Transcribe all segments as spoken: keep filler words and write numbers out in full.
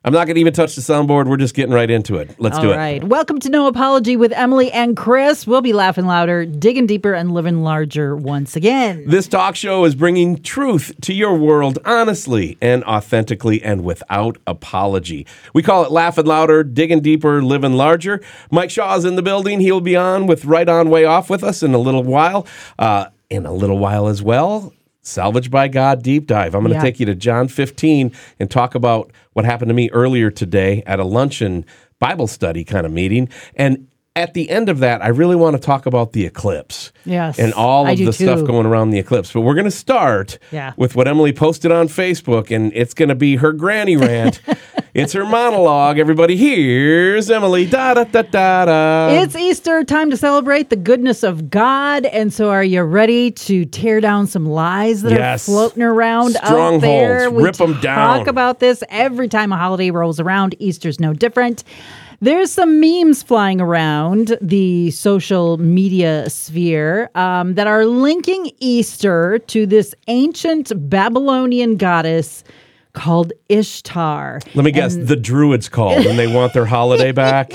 I'm not going to even touch the soundboard. We're just getting right into it. Let's All do it. All right. Welcome to No Apology with Emily and Chris. We'll be laughing louder, digging deeper, and living larger once again. This talk show is bringing truth to your world honestly and authentically and without apology. We call it Laughing Louder, Digging Deeper, Living Larger. Mike Shaw is in the building. He'll be on with Right On Way Off with us in a little while. Uh, in a little while as well, Salvaged by God Deep Dive. I'm going to Yeah. take you to John fifteen and talk about what happened to me earlier today at a luncheon Bible study kind of meeting. And at the end of that, I really want to talk about the eclipse. Yes, And all I of do the too. stuff going around the eclipse. But we're going to start Yeah. with what Emily posted on Facebook, and it's going to be her granny rant. It's her monologue. Everybody, here's Emily. Da da da da da. It's Easter, time to celebrate the goodness of God. And so are you ready to tear down some lies that Yes. are floating around out Strongholds. there? We Rip 'em down. talk about this every time a holiday rolls around. Easter's no different. There's some memes flying around the social media sphere um, that are linking Easter to this ancient Babylonian goddess called Ishtar. Let me guess, And- the Druids called and they want their holiday back.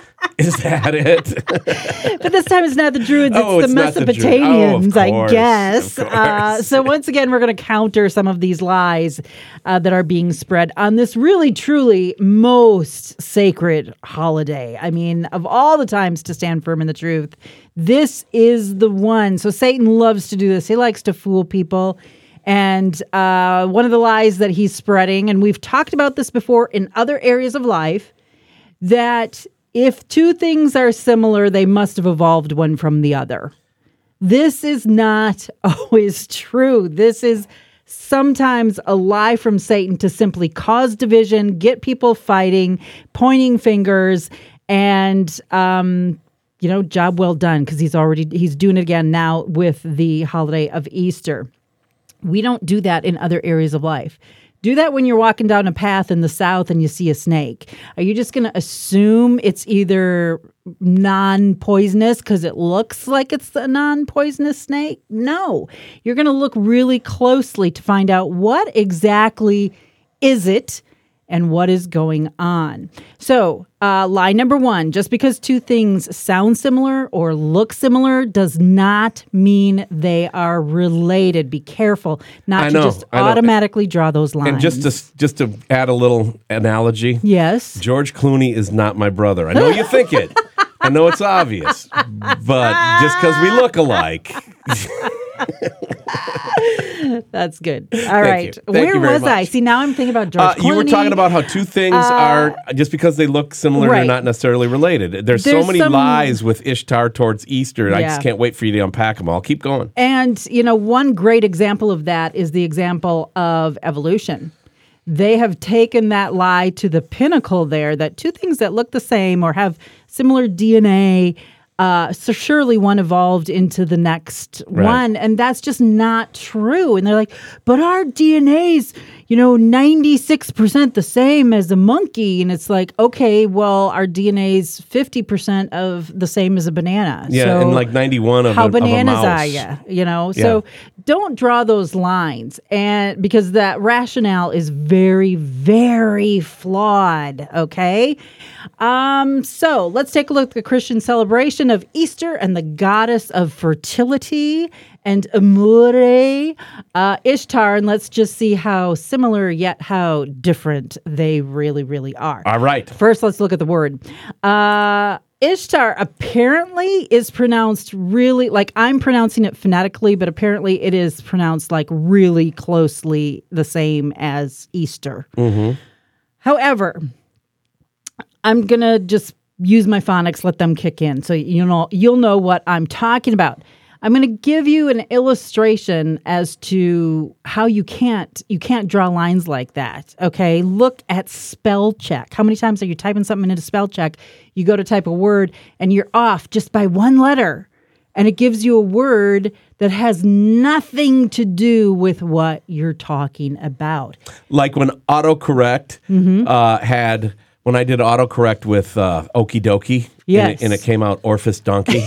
Is that it? But this time it's not the Druids, it's Oh, the it's not the Druids. Oh, Mesopotamians, of I course, guess. of Uh, course. so once again, we're going to counter some of these lies uh, that are being spread on this really, truly most sacred holiday. I mean, of all the times to stand firm in the truth, this is the one. So Satan loves to do this. He likes to fool people. And uh, one of the lies that he's spreading, and we've talked about this before in other areas of life, that if two things are similar, they must have evolved one from the other. This is not always true. This is sometimes a lie from Satan to simply cause division, get people fighting, pointing fingers, and um, you know, job well done, because he's already he's doing it again now with the holiday of Easter. We don't do that in other areas of life. Do that when you're walking down a path in the South and you see a snake. Are you just going to assume it's either non-poisonous because it looks like it's a non-poisonous snake? No. You're going to look really closely to find out what exactly is it and what is going on. So, uh, lie number one, just because two things sound similar or look similar does not mean they are related. Be careful not I to know, just I know. automatically draw those lines. And just to, just to add a little analogy, Yes. George Clooney is not my brother. I know you think it. I know it's obvious. But just because we look alike. That's good. All right. you. Thank Where you very was I? much. See, now I'm thinking about George Uh, Clooney. you were talking about how two things are, just because they look similar, they're Right. not necessarily related. There's, There's so many some- lies with Ishtar towards Easter. I Yeah. just can't wait for you to unpack them all. Keep going. And, you know, one great example of that is the example of evolution. They have taken that lie to the pinnacle there, that two things that look the same or have similar D N A, uh, so surely one evolved into the next Right. one. And that's just not true. And they're like, but our D N A's, you know, ninety-six percent the same as a monkey. And it's like, okay, well, our D N A's fifty percent of the same as a banana. Yeah, So and like ninety-one of how a, of a bananas mouse. are you? You know, so don't draw those lines, and because that rationale is very, very flawed. Okay, um, so let's take a look at the Christian celebration of Easter and the goddess of fertility and amore, uh, Ishtar, and let's just see how similar yet how different they really, really are. All right. First, let's look at the word. Uh, Ishtar apparently is pronounced really, like I'm pronouncing it phonetically, but apparently it is pronounced like really closely the same as Easter. Mm-hmm. However, I'm going to just use my phonics, let them kick in. So you know, you'll know what I'm talking about. I'm going to give you an illustration as to how you can't you can't draw lines like that. Okay, look at spell check. How many times are you typing something into spell check? You go to type a word and you're off just by one letter, and it gives you a word that has nothing to do with what you're talking about. Like when autocorrect Mm-hmm. uh, had, when I did autocorrect with uh, Okie Dokie, Yes. and, it, and it came out Orphis Donkey.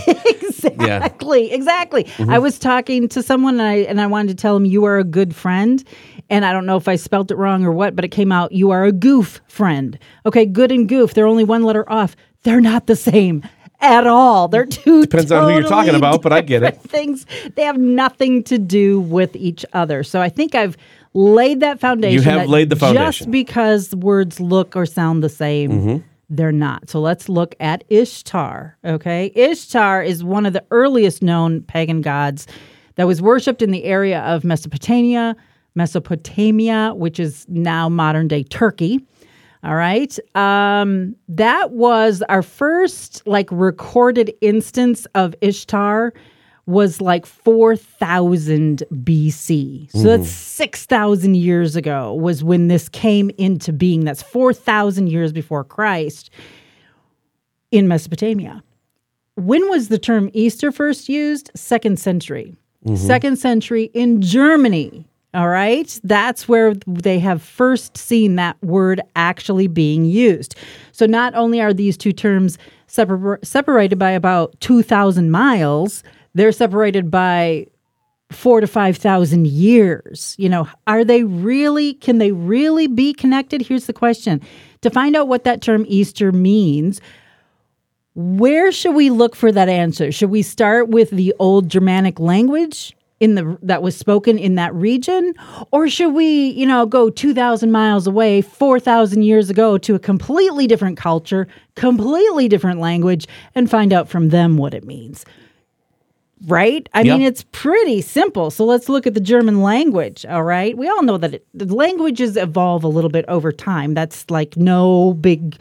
Exactly, exactly. Mm-hmm. I was talking to someone and I and I wanted to tell him you are a good friend, And I don't know if I spelt it wrong or what, but it came out, you are a goof friend. Okay, good and goof, they're only one letter off. They're not the same at all. They're two Depends totally on who you're talking about, but I get it. Things. They have nothing to do with each other. So I think I've laid that foundation. You have that laid the foundation. Just because words look or sound the same, mm-hmm. they're not. So let's look at Ishtar, okay? Ishtar is one of the earliest known pagan gods that was worshipped in the area of Mesopotamia, Mesopotamia, which is now modern-day Turkey. All right. Um, that was our first like recorded instance of Ishtar was like four thousand B C. So mm. that's six thousand years ago was when this came into being. That's four thousand years before Christ in Mesopotamia. When was the term Easter first used? Second century. Mm-hmm. Second century in Germany. All right. That's where they have first seen that word actually being used. So not only are these two terms separ- separated by about two thousand miles, they're separated by four to five thousand years. You know, are they really, can they really be connected? Here's the question. To find out what that term Easter means, where should we look for that answer? Should we start with the old Germanic language in the that was spoken in that region, or should we, you know, go two thousand miles away, four thousand years ago to a completely different culture, completely different language, and find out from them what it means? Right? I yep. mean, it's pretty simple. So let's look at the German language. All right, we all know that it, the languages evolve a little bit over time. That's like no big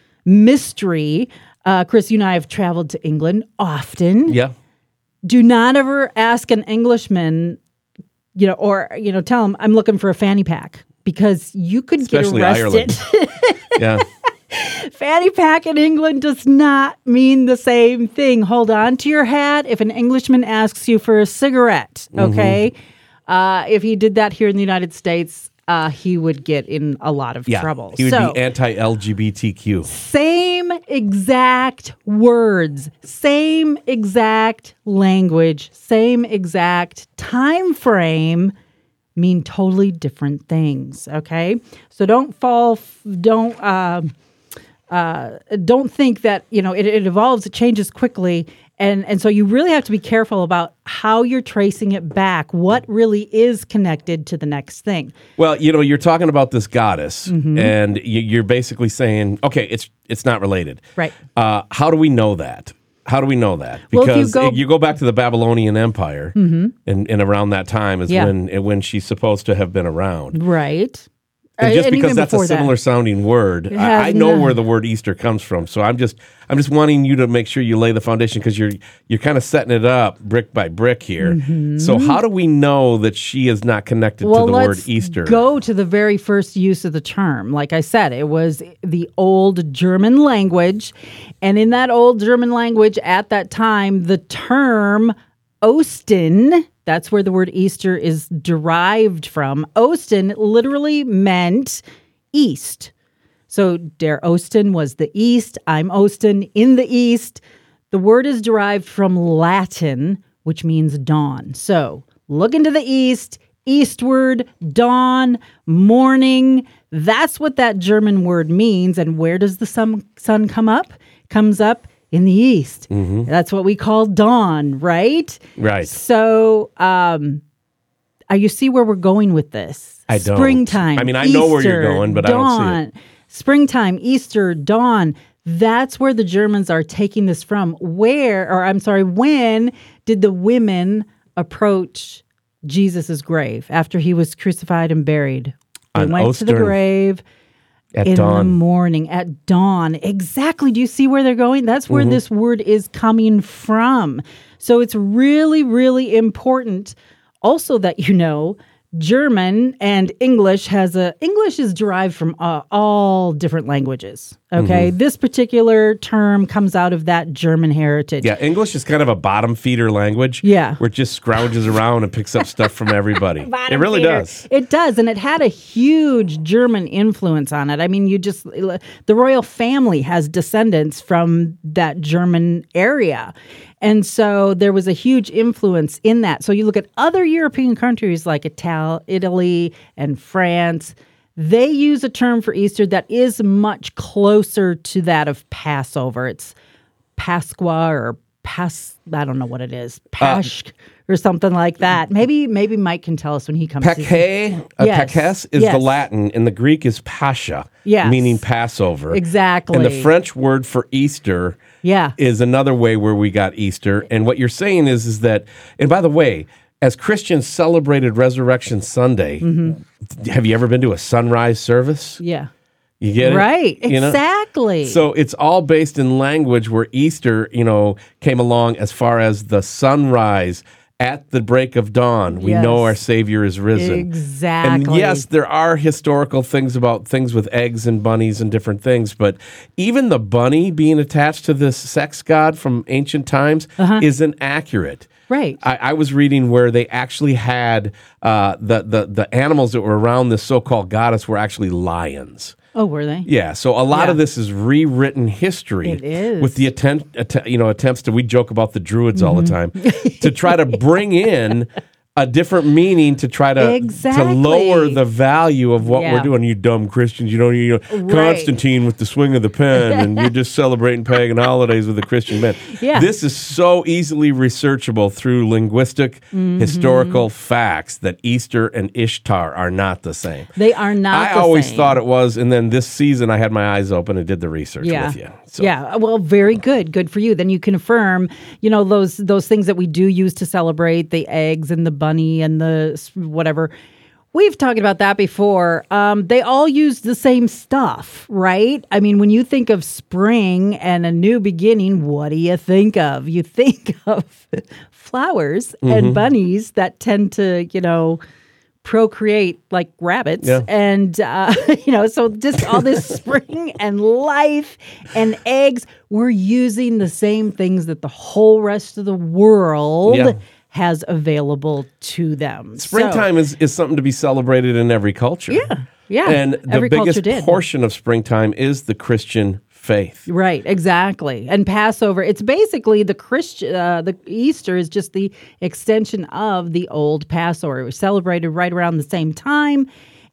mystery. Uh, Chris, you and I have traveled to England often. Yeah. Do not ever ask an Englishman, you know, or, you know, tell him I'm looking for a fanny pack because you could Especially get arrested. Yeah. Fanny pack in England does not mean the same thing. Hold on to your hat if an Englishman asks you for a cigarette, okay? Mm-hmm. Uh, if he did that here in the United States, uh, he would get in a lot of yeah, trouble. He would so, be anti-L G B T Q. Same exact words, same exact language, same exact time frame mean totally different things, okay? So don't fall, don't uh, uh, don't think that, you know, it, it evolves, it changes quickly. And and so you really have to be careful about how you're tracing it back, what really is connected to the next thing. Well, you know, you're talking about this goddess, mm-hmm. and you, you're basically saying, okay, it's it's not related. Right. Uh, how do we know that? How do we know that? Because well, if you, go, you go back to the Babylonian Empire, mm-hmm. and, and around that time is yeah. when when she's supposed to have been around. Right. And just and because that's a similar that. sounding word, I, I know no. where the word Easter comes from. So I'm just I'm just wanting you to make sure you lay the foundation because you're you're kind of setting it up brick by brick here. Mm-hmm. So how do we know that she is not connected well, to the let's word Easter? Go to the very first use of the term. Like I said, it was the old German language, and in that old German language at that time, the term Osten, that's where the word Easter is derived from. Osten literally meant east. So der Osten was the east. I'm Osten in the east. The word is derived from Latin, which means dawn. So look into the east, eastward, dawn, morning. That's what that German word means. And where does the sun, sun come up? Comes up in the east. Mm-hmm. That's what we call dawn, right? Right. So, um, are you see where we're going with this? I don't. Springtime. I mean, I Easter, know where you're going, but dawn, I don't see it. Springtime, Easter, dawn. That's where the Germans are taking this from. Where, or I'm sorry, when did the women approach Jesus' grave after he was crucified and buried? They On went Ostern. to the grave. At in dawn. the morning, at dawn. Exactly. Do you see where they're going? That's where mm-hmm. this word is coming from. So it's really, really important also that you know German and English has a, English is derived from uh, all different languages. Okay. Mm-hmm. This particular term comes out of that German heritage. Yeah. English is kind of a bottom feeder language. Yeah. Where it just scrounges around and picks up stuff from everybody. It really feeder. does. It does. And it had a huge German influence on it. I mean, you just, the royal family has descendants from that German area. And so there was a huge influence in that. So you look at other European countries like Italy, Ital- Italy and France, they use a term for Easter that is much closer to that of Passover. It's Pasqua or Pas, I don't know what it is, Pasch uh, or something like that. Maybe maybe Mike can tell us when he comes. Pekhe, uh, yes. Pekhes is yes. the Latin, and the Greek is Pascha, yes. meaning Passover. Exactly. And the French word for Easter yeah. is another way where we got Easter. And what you're saying is, is that, and by the way, as Christians celebrated Resurrection Sunday, mm-hmm. have you ever been to a sunrise service? Yeah. You get it? Right, You know? exactly. So it's all based in language where Easter, you know, came along as far as the sunrise at the break of dawn. We Yes. know our Savior is risen. Exactly. And yes, there are historical things about things with eggs and bunnies and different things, but even the bunny being attached to this sex god from ancient times Uh-huh. isn't accurate. Right. I, I was reading where they actually had uh, the, the, the animals that were around this so-called goddess were actually lions. Oh, were they? Yeah, so a lot Yeah. of this is rewritten history. It is. With the attempt, att- you know, attempts to, we joke about the Druids all the time, Mm-hmm. to try to bring in a different meaning to try to, Exactly. to lower the value of what Yeah. we're doing. You dumb Christians, you don't, you know, Right. Constantine with the swing of the pen, and you're just celebrating pagan holidays with a Christian man. Yeah. This is so easily researchable through linguistic, Mm-hmm. historical facts that Easter and Ishtar are not the same. They are not I the always same. thought it was, and then this season I had my eyes open and did the research Yeah. with you. So. Yeah. Well, very good. Good for you. Then you can affirm, you know, those those things that we do use to celebrate, the eggs and the bunny and the s- whatever. We've talked about that before. Um, they all use the same stuff, right? I mean, when you think of spring and a new beginning, what do you think of? You think of flowers Mm-hmm. and bunnies that tend to, you know, procreate like rabbits. Yeah. And, uh, you know, so just all this spring and life and eggs, we're using the same things that the whole rest of the world Yeah. has available to them. Springtime is, is something to be celebrated in every culture. Yeah, yeah. And the Every culture biggest did. portion of springtime is the Christian faith. Right, exactly. And Passover, it's basically the Christian, uh, the Easter is just the extension of the old Passover. It was celebrated right around the same time.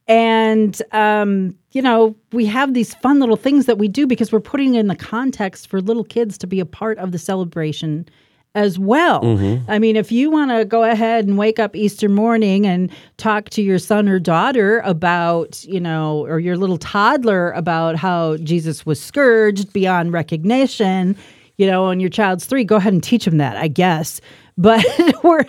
And, um, you know, we have these fun little things that we do because we're putting in the context for little kids to be a part of the celebration as well. Mm-hmm. I mean, if you want to go ahead and wake up Easter morning and talk to your son or daughter about, you know, or your little toddler about how Jesus was scourged beyond recognition, you know, and your child's three, go ahead and teach them that, I guess. But we're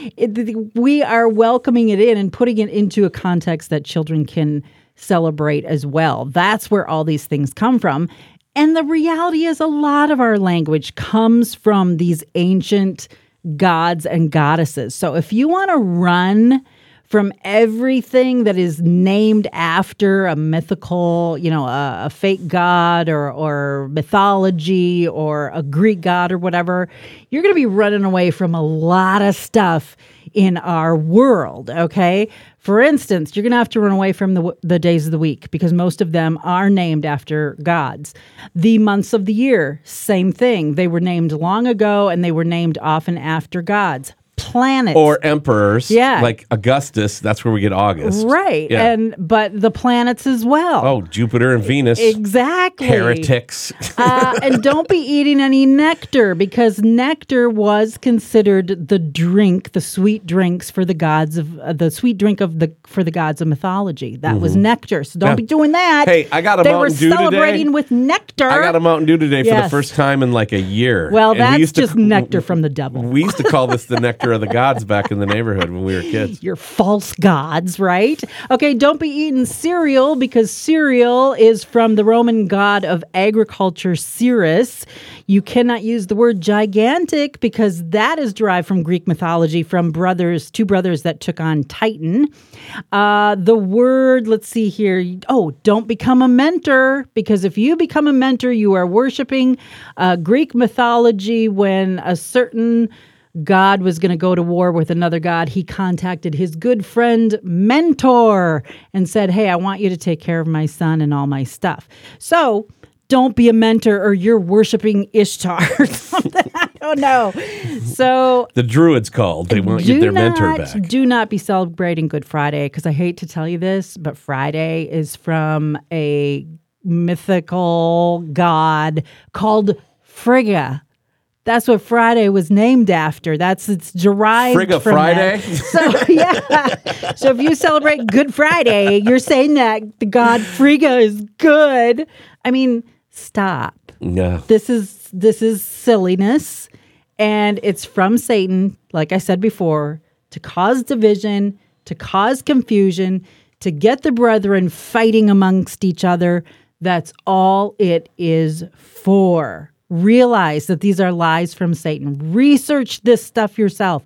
it, we are welcoming it in and putting it into a context that children can celebrate as well. That's where all these things come from. And the reality is a lot of our language comes from these ancient gods and goddesses. So if you want to run from everything that is named after a mythical, you know, a, a fake god or, or mythology or a Greek god or whatever, you're going to be running away from a lot of stuff in our world, okay? For instance, you're going to have to run away from the the days of the week because most of them are named after gods. The months of the year, same thing. They were named long ago and they were named often after gods. Planets. Or emperors, Yeah. like Augustus, that's where we get August. Right. Yeah. And but the planets as well. Oh, Jupiter and Venus. Exactly. Heretics. uh, and don't be eating any nectar because nectar was considered the drink, the sweet drinks for the gods of uh, the sweet drink of the for the gods of mythology. That was nectar. So don't Yeah. be doing that. Hey, I got a they Mountain were Dew today. celebrating with nectar. I got a Mountain Dew today for the Yes. first time in like a year. Well, And we that's used to- just nectar from the devil. We used to call this the nectar of the gods back in the neighborhood when we were kids. Your false gods, right? Okay, don't be eating cereal because cereal is from the Roman god of agriculture, Ceres. You cannot use the word gigantic because that is derived from Greek mythology from brothers, two brothers that took on Titan. Uh, the word, let's see here. Oh, don't become a mentor because if you become a mentor, you are worshiping uh, Greek mythology when a certain God was going to go to war with another god. He contacted his good friend Mentor and said, hey, I want you to take care of my son and all my stuff. So don't be a mentor or you're worshiping Ishtar or something. I Oh, no. So The Druids called. They want do you, their not, mentor back. do not be celebrating Good Friday, because I hate to tell you this, but Friday is from a mythical god called Frigga. That's what Friday was named after. That's it's derived Frigga from Friday? that. So yeah. So if you celebrate Good Friday, you're saying that the god Frigga is good. I mean, stop. No. This is this is silliness, and it's from Satan, like I said before, to cause division, to cause confusion, to get the brethren fighting amongst each other. That's all it is for. Realize that these are lies from Satan. Research this stuff yourself.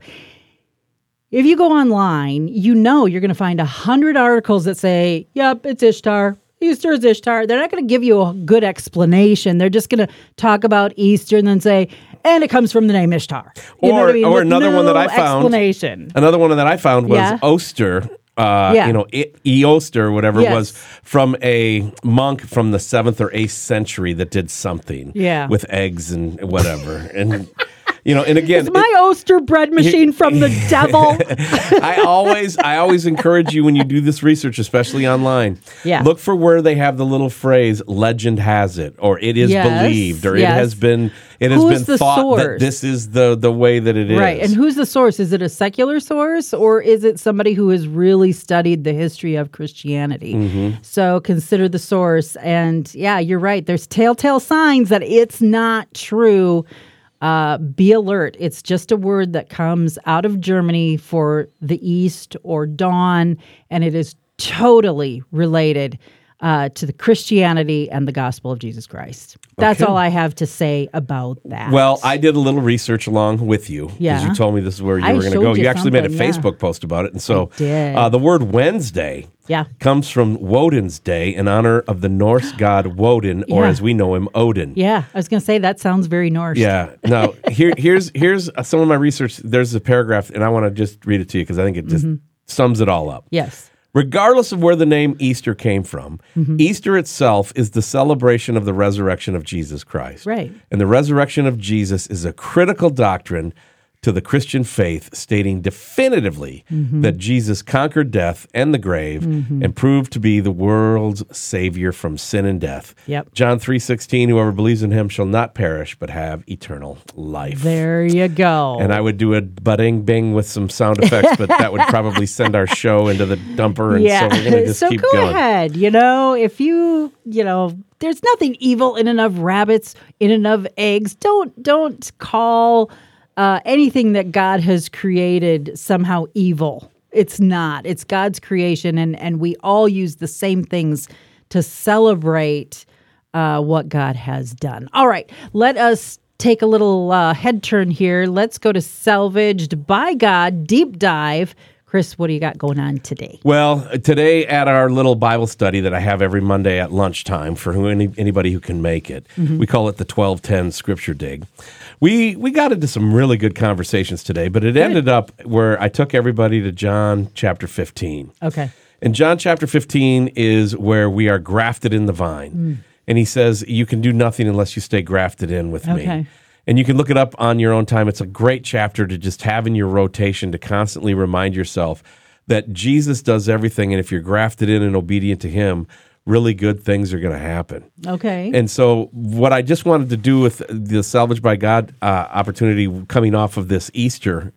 If you go online, you know you're going to find a hundred articles that say, yep, it's Ishtar. Easter is Ishtar. They're not going to give you a good explanation. They're just going to talk about Easter and then say, and it comes from the name Ishtar. You know Or, what I mean? or With another no one that I found. explanation. Another one that I found was Yeah. Oster. Uh, Yeah. You know, E- Eoster, whatever Yes. was from a monk from the seventh or eighth century that did something Yeah. with eggs and whatever. And, you know, and again, Is my Oster bread machine from the devil? I always, I always encourage you when you do this research, especially online. Yeah. Look for where they have the little phrase "legend has it," or "it is Yes, believed," or yes. "it has been, it has Who's been the thought source? that this is the the way that it is." Right. And who's the source? Is it a secular source, or is it somebody who has really studied the history of Christianity? Mm-hmm. So consider the source. And yeah, you're right. There's telltale signs that it's not true. Uh, be alert. It's just a word that comes out of Germany for the East or dawn, and it is totally related uh, to the Christianity and the gospel of Jesus Christ. That's Okay. all I have to say about that. Well, I did a little research along with you because Yeah. you told me this is where you I were going to showed go. you You actually made a something, yeah. Facebook post about it, and so I did. Uh, the word Wednesday Yeah. comes from Woden's Day in honor of the Norse god Woden, or Yeah. as we know him, Odin. Yeah, I was going to say that sounds very Norse. Yeah. Now, here, here's here's some of my research. There's a paragraph, and I want to just read it to you because I think it just sums it all up. Yes. Regardless of where the name Easter came from, Easter itself is the celebration of the resurrection of Jesus Christ. Right. And the resurrection of Jesus is a critical doctrine to the Christian faith, stating definitively that Jesus conquered death and the grave and proved to be the world's savior from sin and death. Yep. John three sixteen, whoever believes in him shall not perish but have eternal life. There you go. And I would do a ba-ding bing with some sound effects, but that would probably send our show into the dumper. And yeah. so we're going to just so keep go going. ahead. You know, if you, you know, there's nothing evil in and of rabbits, in and of eggs. Don't don't call uh, anything that God has created somehow evil. It's not. It's God's creation, and and we all use the same things to celebrate uh, what God has done. All right, let us take a little uh, head turn here. Let's go to Salvaged by God Deep Dive. Chris, what do you got going on today? Well, today at our little Bible study that I have every Monday at lunchtime for who, any, anybody who can make it, we call it the twelve ten Scripture Dig. We we got into some really good conversations today, but it ended up where I took everybody to John chapter fifteen. Okay. And John chapter fifteen is where we are grafted in the vine. And he says, you can do nothing unless you stay grafted in with Okay. me. And you can look it up on your own time. It's a great chapter to just have in your rotation to constantly remind yourself that Jesus does everything. And if you're grafted in and obedient to him, really good things are going to happen. Okay. And so what I just wanted to do with the Salvaged by God uh, opportunity coming off of this Easter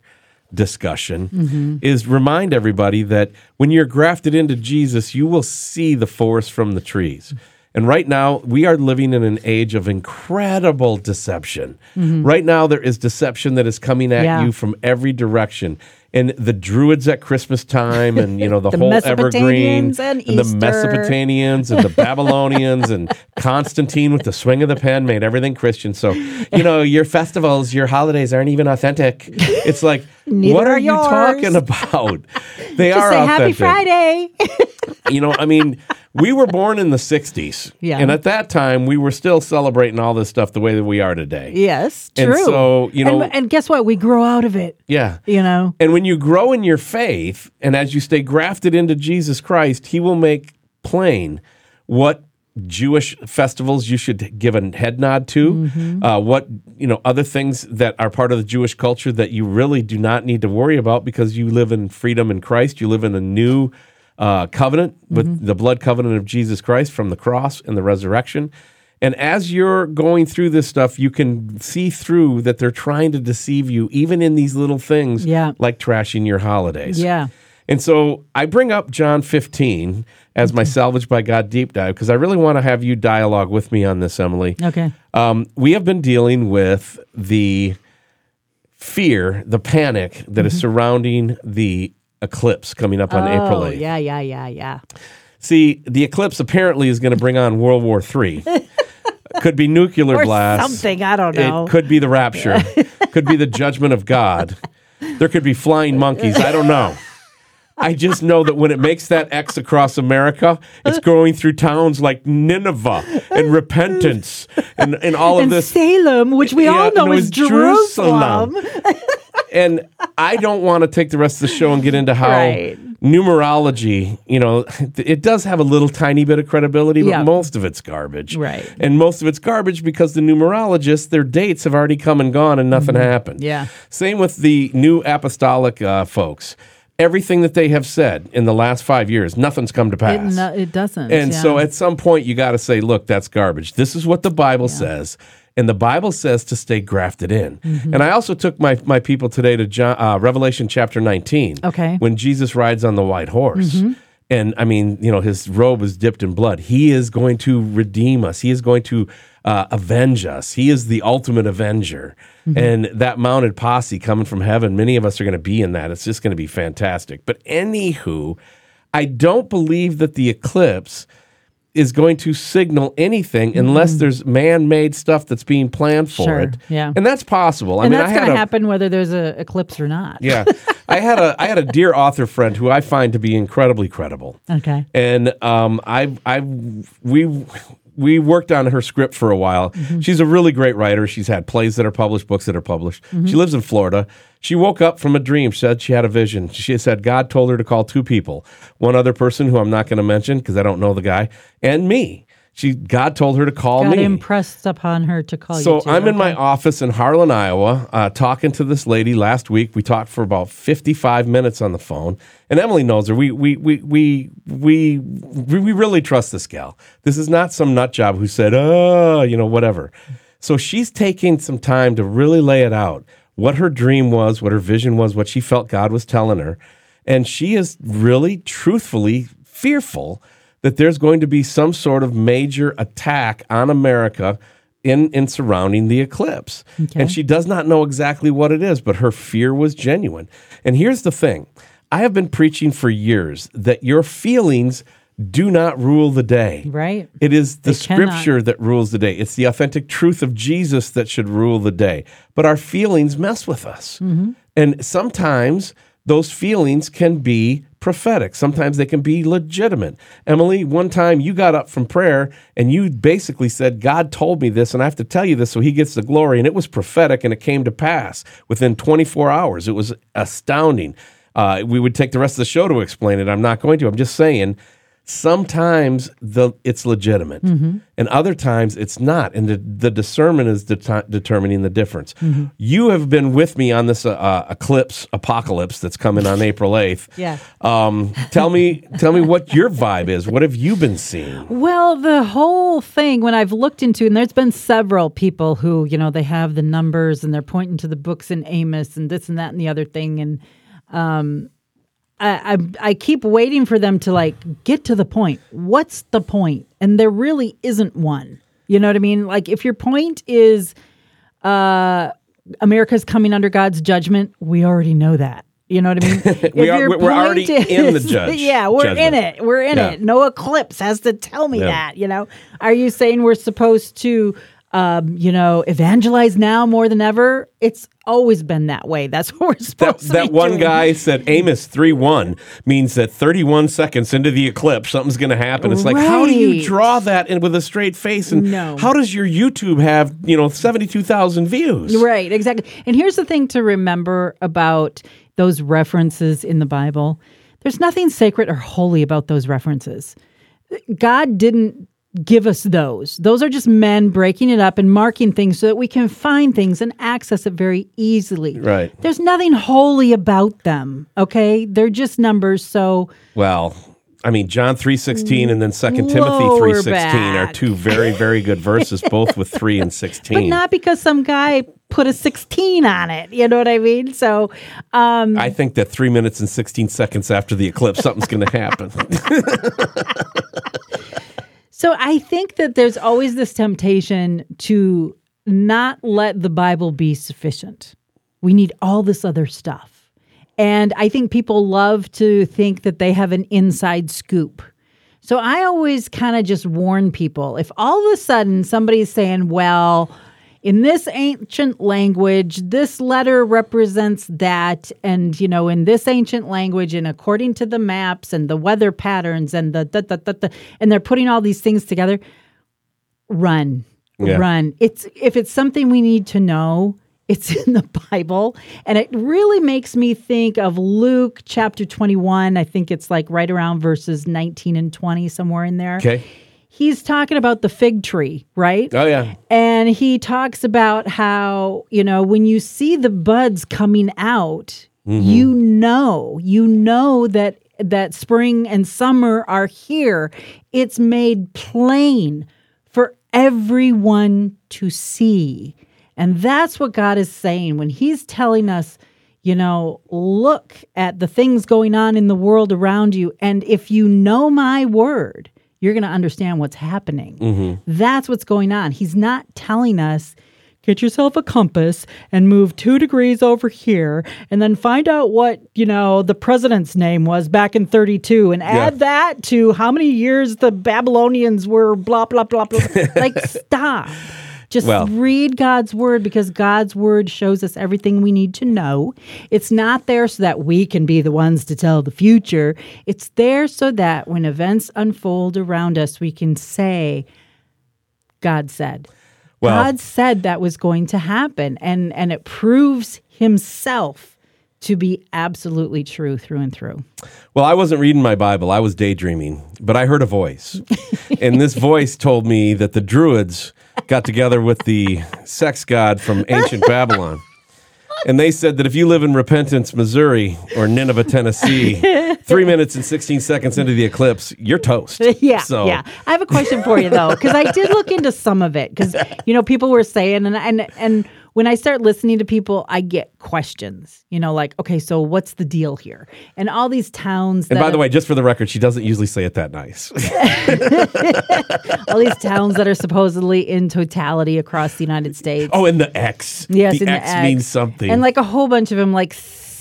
discussion is remind everybody that when you're grafted into Jesus, you will see the forest from the trees. And right now, we are living in an age of incredible deception. Right now, there is deception that is coming at Yeah. you from every direction. And the Druids at Christmas time, and you know the, The whole evergreen, Mesopotamians and the Easter. Mesopotamians and the Babylonians, and Constantine with the swing of the pen made everything Christian. So you know your festivals, your holidays aren't even authentic. It's like, Neither what are, are you yours. talking about? They Just are say authentic. Happy Friday. You know, I mean, we were born in the sixties. Yeah. And at that time, we were still celebrating all this stuff the way that we are today. Yes, And true. so, you know- and, and guess what? We grow out of it. Yeah. You know. And when you grow in your faith, and as you stay grafted into Jesus Christ, he will make plain what Jewish festivals you should give a head nod to, mm-hmm. uh, what you know other things that are part of the Jewish culture that you really do not need to worry about because you live in freedom in Christ. You live in a new uh, covenant with mm-hmm. the blood covenant of Jesus Christ from the cross and the resurrection. And as you're going through this stuff, you can see through that they're trying to deceive you, even in these little things yeah. like trashing your holidays. Yeah. And so I bring up John fifteen as my Salvaged by God deep dive because I really want to have you dialogue with me on this, Emily. Okay. Um, we have been dealing with the fear, the panic that mm-hmm. is surrounding the eclipse coming up on oh, April eighth. Yeah, yeah, yeah, yeah. See, the eclipse apparently is going to bring on World War Three. Could be nuclear or blast. Something, I don't know. It could be the rapture. Could be the judgment of God. There could be flying monkeys. I don't know. I just know that when it makes that X across America, it's going through towns like Nineveh and Repentance and, and all of and this. Salem, which we yeah, all know is Jerusalem. Jerusalem. And I don't want to take the rest of the show and get into how right. numerology, you know, it does have a little tiny bit of credibility, but yeah. most of it's garbage. Right. And most of it's garbage because the numerologists, their dates have already come and gone and nothing mm-hmm. happened. Yeah. Same with the new apostolic uh, folks. Everything that they have said in the last five years, nothing's come to pass. It, no, it doesn't. And yeah. so at some point, you got to say, look, that's garbage. This is what the Bible yeah. says. And the Bible says to stay grafted in. Mm-hmm. And I also took my, my people today to John, uh, Revelation chapter nineteen. Okay. When Jesus rides on the white horse. Mm-hmm. And I mean, you know, his robe is dipped in blood. He is going to redeem us. He is going to uh, avenge us. He is the ultimate avenger. Mm-hmm. And that mounted posse coming from heaven, many of us are going to be in that. It's just going to be fantastic. But anywho, I don't believe that the eclipse is going to signal anything mm-hmm. unless there's man-made stuff that's being planned for sure, it. Yeah. And that's possible. I and mean, that's I had going to a, happen whether there's a eclipse or not. Yeah. I had a I had a dear author friend who I find to be incredibly credible. Okay. And um I I we we worked on her script for a while. Mm-hmm. She's a really great writer. She's had plays that are published, books that are published. Mm-hmm. She lives in Florida. She woke up from a dream. She said she had a vision. She said God told her to call two people. One other person who I'm not going to mention because I don't know the guy, and me. She God told her to call God me. impressed upon her to call so you. So I'm okay. in my office in Harlan, Iowa, uh, talking to this lady last week. We talked for about fifty-five minutes on the phone, and Emily knows her. We we we we we we really trust this gal. This is not some nut job who said, "Oh, you know, whatever." So she's taking some time to really lay it out, what her dream was, what her vision was, what she felt God was telling her, and she is really, truthfully fearful that there's going to be some sort of major attack on America in, in surrounding the eclipse. Okay. And she does not know exactly what it is, but her fear was genuine. And here's the thing. I have been preaching for years that your feelings do not rule the day. Right. It is the They scripture cannot. that rules the day. It's the authentic truth of Jesus that should rule the day. But our feelings mess with us. Mm-hmm. And sometimes those feelings can be prophetic. Sometimes they can be legitimate. Emily, one time you got up from prayer and you basically said, God told me this and I have to tell you this so he gets the glory. And it was prophetic and it came to pass within twenty-four hours. It was astounding. Uh, we would take the rest of the show to explain it. I'm not going to. I'm just saying sometimes the it's legitimate mm-hmm. and other times it's not. And the, the discernment is de- determining the difference. Mm-hmm. You have been with me on this uh, uh, eclipse apocalypse that's coming on April eighth. Yeah. Um, tell me, tell me what your vibe is. What have you been seeing? Well, the whole thing, when I've looked into, and there's been several people who, you know, they have the numbers and they're pointing to the books in Amos and this and that and the other thing. And, um, I, I I keep waiting for them to like get to the point. What's the point? And there really isn't one. You know what I mean? Like if your point is uh, America's coming under God's judgment, we already know that. You know what I mean? we are, we're already is, in the judge. Yeah, we're judgment. in it. We're in yeah. it. No eclipse has to tell me yeah. that. You know? Are you saying we're supposed to, um, you know, evangelize now more than ever? It's always been that way. That's what we're supposed that, to That be one doing. guy said Amos three one means that thirty-one seconds into the eclipse, something's going to happen. It's like, right. how do you draw that in with a straight face? And no. how does your YouTube have, you know, seventy-two thousand views? Right, exactly. And here's the thing to remember about those references in the Bible. There's nothing sacred or holy about those references. God didn't give us those. Those are just men breaking it up and marking things so that we can find things and access it very easily. Right. There's nothing holy about them, okay? They're just numbers, so... Well, I mean, John three sixteen and then Second Timothy Lower three sixteen back. are two very, very good verses, both with three and sixteen. But not because some guy put a sixteen on it, you know what I mean? So... Um, I think that three minutes and sixteen seconds after the eclipse, something's going to happen. So I think that there's always this temptation to not let the Bible be sufficient. We need all this other stuff. And I think people love to think that they have an inside scoop. So I always kind of just warn people, if all of a sudden somebody's saying, well, in this ancient language, this letter represents that, and, you know, in this ancient language, and according to the maps and the weather patterns and the, da, da, da, da, and they're putting all these things together, run, Yeah. run. It's if it's something we need to know, it's in the Bible. And it really makes me think of Luke chapter twenty-one. I think it's like right around verses nineteen and twenty, somewhere in there. Okay. He's talking about the fig tree, right? Oh, yeah. And he talks about how, you know, when you see the buds coming out, Mm-hmm. you know, you know that that spring and summer are here. It's made plain for everyone to see. And that's what God is saying when he's telling us, you know, look at the things going on in the world around you. And if you know my word, you're going to understand what's happening. Mm-hmm. That's what's going on. He's not telling us, get yourself a compass and move two degrees over here and then find out what, you know, the president's name was back in thirty-two and add Yeah. that to how many years the Babylonians were blah, blah, blah, blah. Like, stop. Just Well- read God's word because God's word shows us everything we need to know. It's not there so that we can be the ones to tell the future. It's there so that when events unfold around us, we can say, God said. Well- God said that was going to happen. And, and it proves himself to be absolutely true through and through. Well, I wasn't reading my Bible. I was daydreaming, but I heard a voice. And this voice told me that the Druids got together with the sex god from ancient Babylon. And they said that if you live in Repentance, Missouri, or Nineveh, Tennessee, three minutes and sixteen seconds into the eclipse, you're toast. Yeah, So, yeah. I have a question for you, though, because I did look into some of it. Because, you know, people were saying, and and and when I start listening to people, I get questions, you know, like, okay, so what's the deal here? And all these towns that And by the way, just for the record, she doesn't usually say it that nice. all these towns that are supposedly in totality across the United States. Oh, and the X. Yes, the in the X X. means something. And like a whole bunch of them, like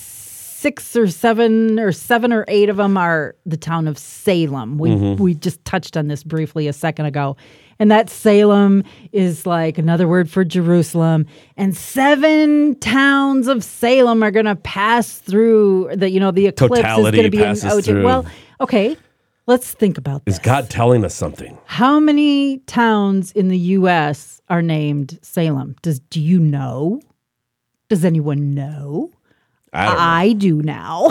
six or seven or seven or eight of them are the town of Salem. We Mm-hmm. we just touched on this briefly a second ago. And that Salem is like another word for Jerusalem. And seven towns of Salem are going to pass through the, you know, the eclipse Totality is going to be in passes O J. through. Well, okay, let's think about this. Is God telling us something? How many towns in the U S are named Salem? Does do you know? Does anyone know? I don't know. I do now.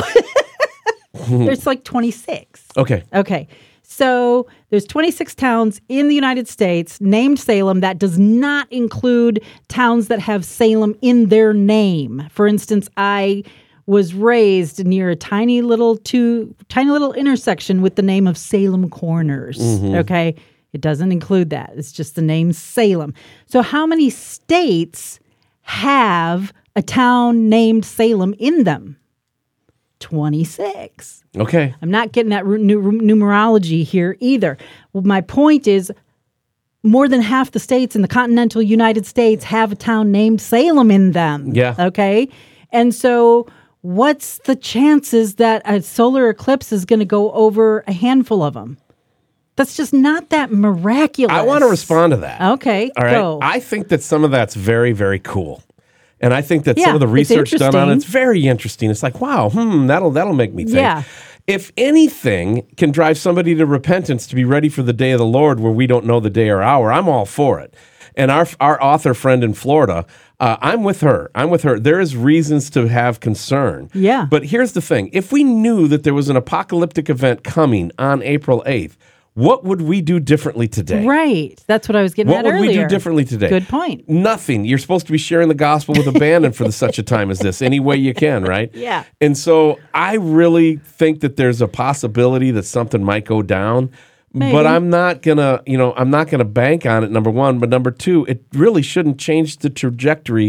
There's like twenty-six. Okay. Okay. So there's twenty-six towns in the United States named Salem. That does not include towns that have Salem in their name. For instance, I was raised near a tiny little two, tiny little intersection with the name of Salem Corners. Okay. It doesn't include that. It's just the name Salem. So how many states have a town named Salem in them? twenty-six. Okay. I'm not getting that ru- nu- numerology here either. Well, my point is more than half the states in the continental United States have a town named Salem in them. Yeah. Okay. And so what's the chances that a solar eclipse is going to go over a handful of them? That's just not that miraculous. I want to respond to that. Okay. All right. Go. I think that some of that's very, very cool. And I think that Yeah, some of the it's research done on interesting. it's very interesting. It's like, wow, hmm, that'll that'll make me think. Yeah. If anything can drive somebody to repentance to be ready for the day of the Lord where we don't know the day or hour, I'm all for it. And our our author friend in Florida, uh, I'm with her. I'm with her. There is reasons to have concern. Yeah. But here's the thing. If we knew that there was an apocalyptic event coming on April eighth, what would we do differently today? Right. That's what I was getting What at would earlier. we do differently today? Good point. Nothing. You're supposed to be sharing the gospel with abandon for the, such a time as this, any way you can, right? Yeah. And so I really think that there's a possibility that something might go down. Maybe. But I'm not gonna, you know, I'm not gonna bank on it. Number one, but number two, it really shouldn't change the trajectory.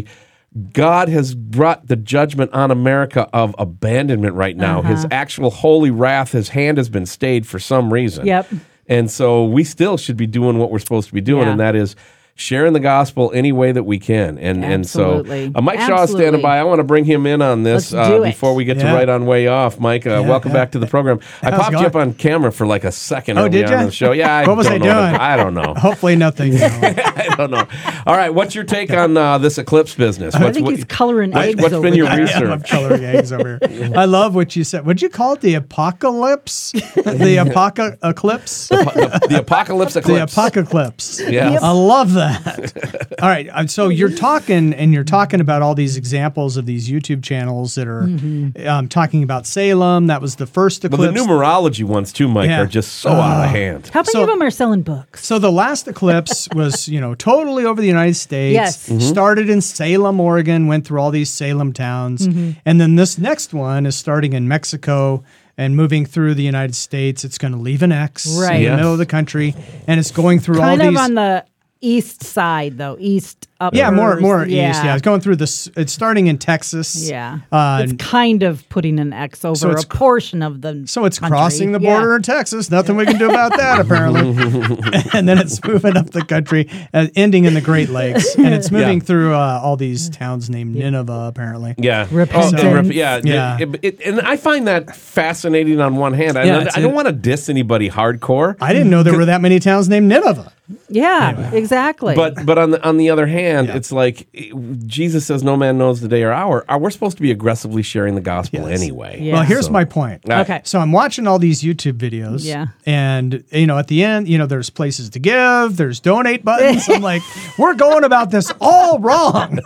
God has brought the judgment on America of abandonment right now. Uh-huh. His actual holy wrath, his hand has been stayed for some reason. Yep. And so we still should be doing what we're supposed to be doing, Yeah. and that is sharing the gospel any way that we can. And Absolutely. and so uh, Mike Shaw is standing Absolutely. by. I want to bring him in on this Let's do uh, it. before we get Yeah. to right on way off. Mike, uh, Yeah, welcome yeah. back to the program. I How's it popped you going? up on camera for like a second Oh, early did on ya? in the show. Yeah, I What was don't I know doing? the- I don't know. Hopefully nothing. You know. I don't know. All right, what's your take on uh, this eclipse business? I What's, think what- he's coloring what- eggs what's over been your there. research? I love coloring eggs over here. I love what you said. Would you call it the apocalypse? The apocalypse? the, the apocalypse The eclipse. apocalypse. Yes. I love that. All right. uh, So you're talking, and you're talking about all these examples of these YouTube channels that are Mm-hmm. um, talking about Salem. That was the first Well, eclipse. the numerology ones too, Mike, Yeah. are just so out of hand. How many So- of them are selling books? So the last eclipse was, you know, totally over the United States. Yes. Mhm. Started in Salem, Oregon, went through all these Salem towns. Mm-hmm. And then this next one is starting in Mexico and moving through the United States. It's going to leave an X Right. in Yes. the middle of the country. And it's going through Kind all of these. on the east side, though. East up. yeah, more more east. Yeah, it's going through this. It's starting in Texas. Yeah. Uh, it's kind of putting an X over So it's a portion of the So it's country. crossing the Yeah. border in Texas. Nothing we can do about that, apparently. And then it's moving up the country, uh, ending in the Great Lakes, and it's moving Yeah. through uh, all these towns named Nineveh, apparently. Yeah. Repentance. Oh, and rep- yeah. Yeah. It- it- and I find that fascinating on one hand. I, Yeah, I it's- don't want to diss anybody hardcore. I didn't know there were that many towns named Nineveh. Yeah, exactly. But but on the on the other hand, Yeah. it's like eh, Jesus says, "No man knows the day or hour." Uh, We're supposed to be aggressively sharing the gospel Yes. anyway. Yeah. Well, here's So- my point. Uh, Okay. So I'm watching all these YouTube videos. Yeah. And, you know, at the end, you know, there's places to give, there's donate buttons. I'm like, we're going about this all wrong.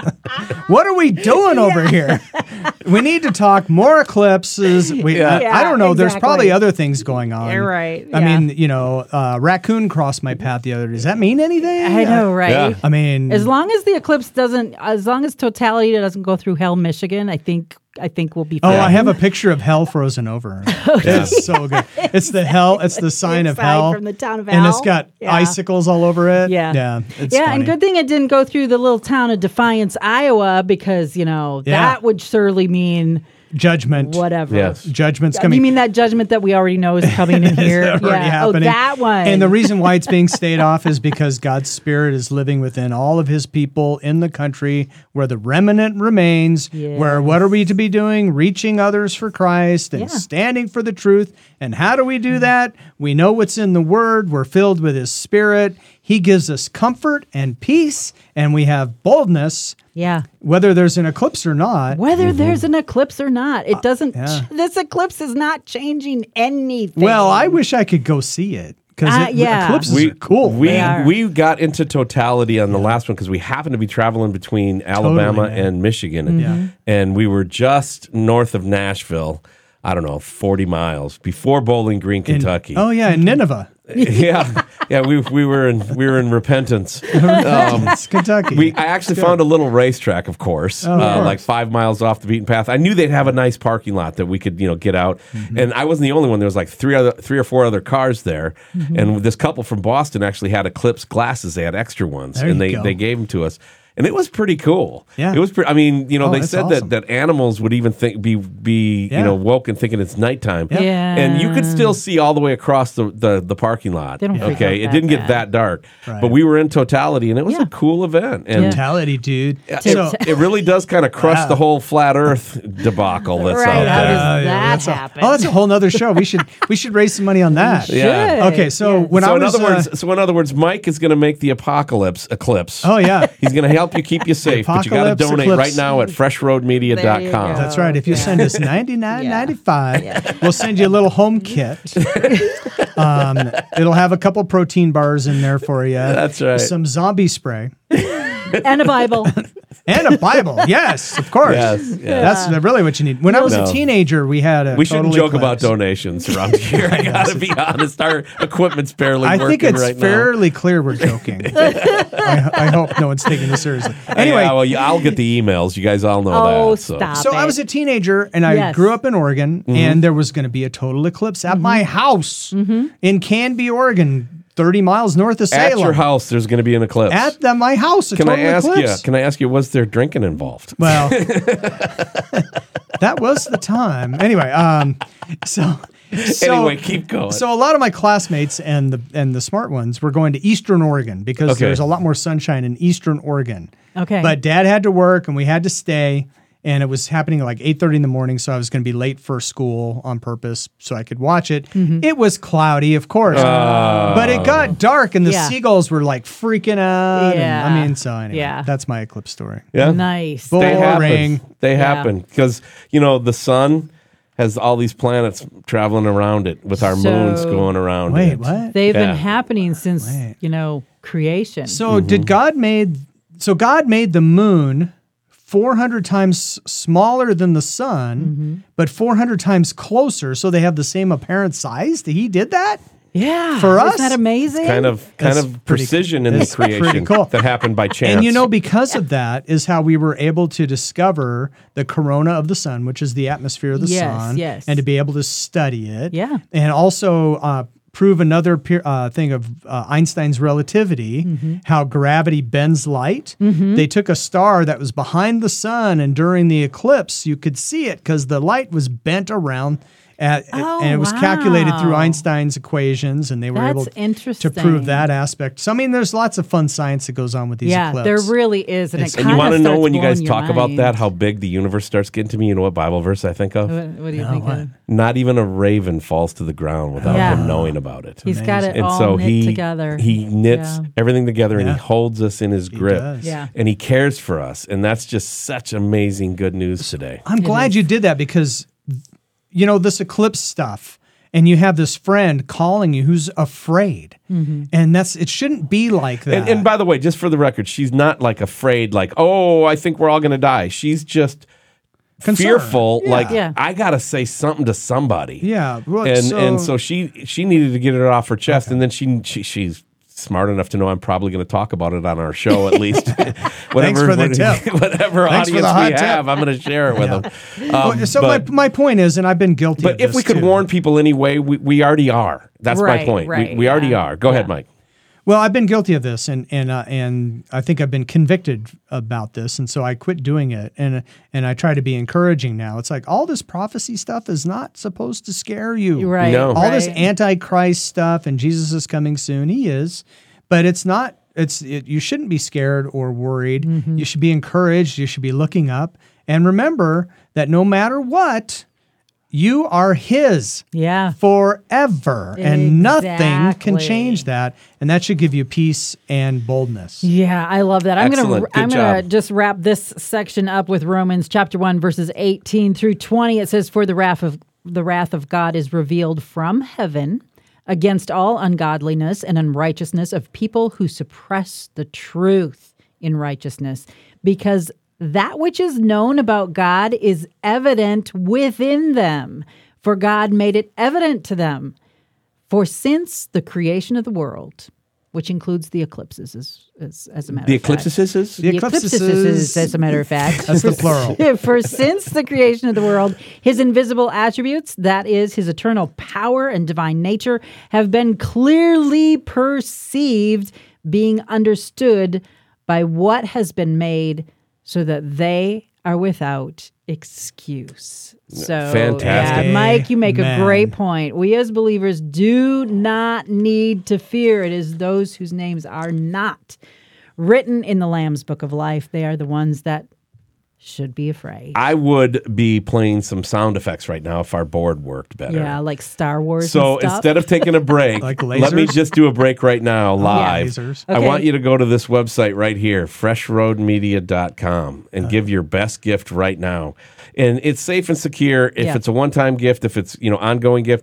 What are we doing over here? We need to talk more eclipses. We, Yeah. I, I Yeah, don't know. There's exactly. probably other things going on. You're right, I yeah. mean, you know, uh, raccoon crossed my path the other day. Does that mean anything? I know, right? Yeah. I mean, As long as the eclipse doesn't, as long as totality doesn't go through Hell, Michigan, I think I think we'll be oh, fine. I have a picture of hell frozen over. It's so good. It's the hell. It's the sign of sign hell from the town of and it's hell. got Yeah. icicles all over it. Yeah. yeah. It's yeah, funny. and good thing it didn't go through the little town of Defiance, Iowa, because you know Yeah. that would surely mean Judgment. whatever. Yes. Judgment's You coming. mean that judgment that we already know is coming in here? It's already yeah. happening. Oh, that one. And the reason why it's being stayed off is because God's Spirit is living within all of His people in the country where the remnant remains. Where what are we to be doing? Reaching others for Christ and Yeah. standing for the truth. And how do we do that? We know what's in the Word. We're filled with His Spirit. He gives us comfort and peace, and we have boldness, yeah. whether there's an eclipse or not. Whether there's an eclipse or not, it doesn't. yeah. This eclipse is not changing anything. Well, I wish I could go see it because Uh, yeah. eclipses We are cool. We They are. we got into totality on the last one because we happened to be traveling between Alabama man. and Michigan, Mm-hmm. and, and we were just north of Nashville. I don't know, forty miles before Bowling Green, In- Kentucky. oh yeah, in Nineveh, yeah, yeah. We we were in we were in repentance. Um, it's Kentucky. we I actually found a little racetrack, of course, Oh, of uh, course. like five miles off the beaten path. I knew they'd have a nice parking lot that we could you know get out, Mm-hmm. and I wasn't the only one. There was like three other three or four other cars there, Mm-hmm. and this couple from Boston actually had Eclipse glasses. They had extra ones, There and you they go. they gave them to us. And it was pretty cool. Yeah. it was. Pre- I mean, you know, Oh, they that's said awesome. that that animals would even think be be Yeah. you know woken thinking it's nighttime. Yeah. Yeah. And you could still see all the way across the the, the parking lot. They don't freak okay, out it that didn't get bad. that dark, Right. but we were in totality, and it was Yeah. a cool event. And Mentality, dude. it, So- it really does kind of crush Wow. the whole flat Earth debacle that's Right, out how there. does that that's a- happen? oh, that's a whole nother show. We should we should raise some money on that. Yeah. Should. Okay, so Yes. when so I in was other uh, words, so in other words, Mike is going to make the apocalypse eclipse. oh yeah, He's going to help you keep you safe, but you got to Apocalypse donate eclipse. right now at fresh road media dot There com. you go. that's right. If you Yeah. send us ninety nine Yeah. ninety five, we'll send you a little home kit. um, it'll have a couple protein bars in there for you. That's right. Some zombie spray. and a Bible. And a Bible. Yes, of course. Yes, yes. That's really what you need. When I was No. a teenager, we had a We shouldn't total joke about eclipse. donations around here. I gotta be honest. Our equipment's barely I working think it's right now. fairly clear we're joking. I, I hope no one's taking this seriously. Anyway, yeah, well, yeah, I'll get the emails. You guys all know Oh, that. So. stop. so I it. was a teenager and I Yes. grew up in Oregon, Mm-hmm. and there was going to be a total eclipse at my house in Canby, Oregon, thirty miles north of At Salem. your house, there's going to be an eclipse. At the, my house, a can I total ask eclipse. you? Can I ask you? Was there drinking involved? Well, that was the time. Anyway, um, so, so anyway, keep going. So a lot of my classmates and the and the smart ones were going to Eastern Oregon because Okay. there's a lot more sunshine in Eastern Oregon. Okay. But Dad had to work and we had to stay, and it was happening at like eight thirty in the morning, so I was going to be late for school on purpose so I could watch it. Mm-hmm. It was cloudy, of course, but it got dark and the Yeah. seagulls were like freaking out. and- Yeah. I mean, so anyway, Yeah. that's my eclipse story. yeah, Nice. Bull- they happen. Boring. They Yeah. happen because you know the sun has all these planets traveling around it with our So- moons going around. Wait, it. what? They've Yeah. been happening since, Wait. you know, creation. So Mm-hmm. did God made so God made the moon four hundred times smaller than the sun, Mm-hmm. but four hundred times closer, so they have the same apparent size? He did that? yeah. For us, Isn't that amazing? Kind of, kind That's of pretty- precision in the that's pretty creation cool. that happened by chance. And you know, because of that is how we were able to discover the corona of the sun, which is the atmosphere of the Yes, sun, yes. and to be able to study it. Yeah. And also uh, prove another pe- uh, thing of uh, Einstein's relativity, Mm-hmm. how gravity bends light. They took a star that was behind the sun, and during the eclipse, you could see it because the light was bent around. At, Oh, and it was calculated through wow. Einstein's equations, and they were That's able to interesting. prove that aspect. So, I mean, there's lots of fun science that goes on with these Yeah, eclipses. there really is. And, it And you kinda want to know starts when you guys blowing talk your about mind. that, how big the universe starts getting to me? You know what Bible verse I think of? What, what do you think what? of? Not even a raven falls to the ground without Yeah. him knowing about it. He's got it and all so knit he together. he knits Yeah. everything together and Yeah. he holds us in his grip. does. Yeah. And he cares for us. And that's just such amazing good news today. I'm glad you did that because, you know, this eclipse stuff, and you have this friend calling you who's afraid, and that's it shouldn't be like that. And, and by the way, just for the record, she's not like afraid, like, oh, I think we're all going to die. She's just Concerned. fearful, Yeah. like, Yeah. I got to say something to somebody. yeah, well, And so, and so she she needed to get it off her chest, and then she, she she's smart enough to know I'm probably going to talk about it on our show at least. whatever, for the what- tip. Whatever Thanks for audience the hot we tip. have, I'm going to share it with them. Um, Well, so but my, my point is, and I've been guilty. but of if this we could too. warn people anyway, we, we already are. That's my Right, point. right, we we already yeah. are. Go ahead, Yeah. Mike. Well, I've been guilty of this, and and uh, and I think I've been convicted about this, and so I quit doing it, and and I try to be encouraging now. It's like all this prophecy stuff is not supposed to scare you, Right. No. All this right. antichrist stuff, and Jesus is coming soon. He is, but it's not. It's it, you shouldn't be scared or worried. Mm-hmm. You should be encouraged. You should be looking up, and remember that no matter what, you are His Yeah. forever, and nothing can Exactly. change that, and that should give you peace and boldness. Yeah, I love that. I'm gonna Excellent. Good I'm gonna job. just wrap this section up with Romans chapter one verses eighteen through twenty. It says, "For the wrath of the wrath of God is revealed from heaven against all ungodliness and unrighteousness of people who suppress the truth in righteousness, because that which is known about God is evident within them, for God made it evident to them. For since the creation of the world," which includes the eclipses, as, as, as a matter The of fact. eclipses? The The eclipses- eclipses, as a matter of fact. That's the For- plural. For since the creation of the world, his invisible attributes, that is, his eternal power and divine nature, have been clearly perceived, being understood by what has been made, so that they are without excuse. So, Fantastic. yeah, Mike, you make Amen. a great point. We as believers do not need to fear. It is those whose names are not written in the Lamb's Book of Life. They are the ones that should be afraid. I would be playing some sound effects right now if our board worked better. Yeah, like Star Wars. So and stuff. instead of taking a break, Like let me lasers? just do a break right now live. lasers. I Okay. want you to go to this website right here, fresh road media dot com, and give your best gift right now. And it's safe and secure if Yeah. it's a one-time gift, if it's, you know, ongoing gift.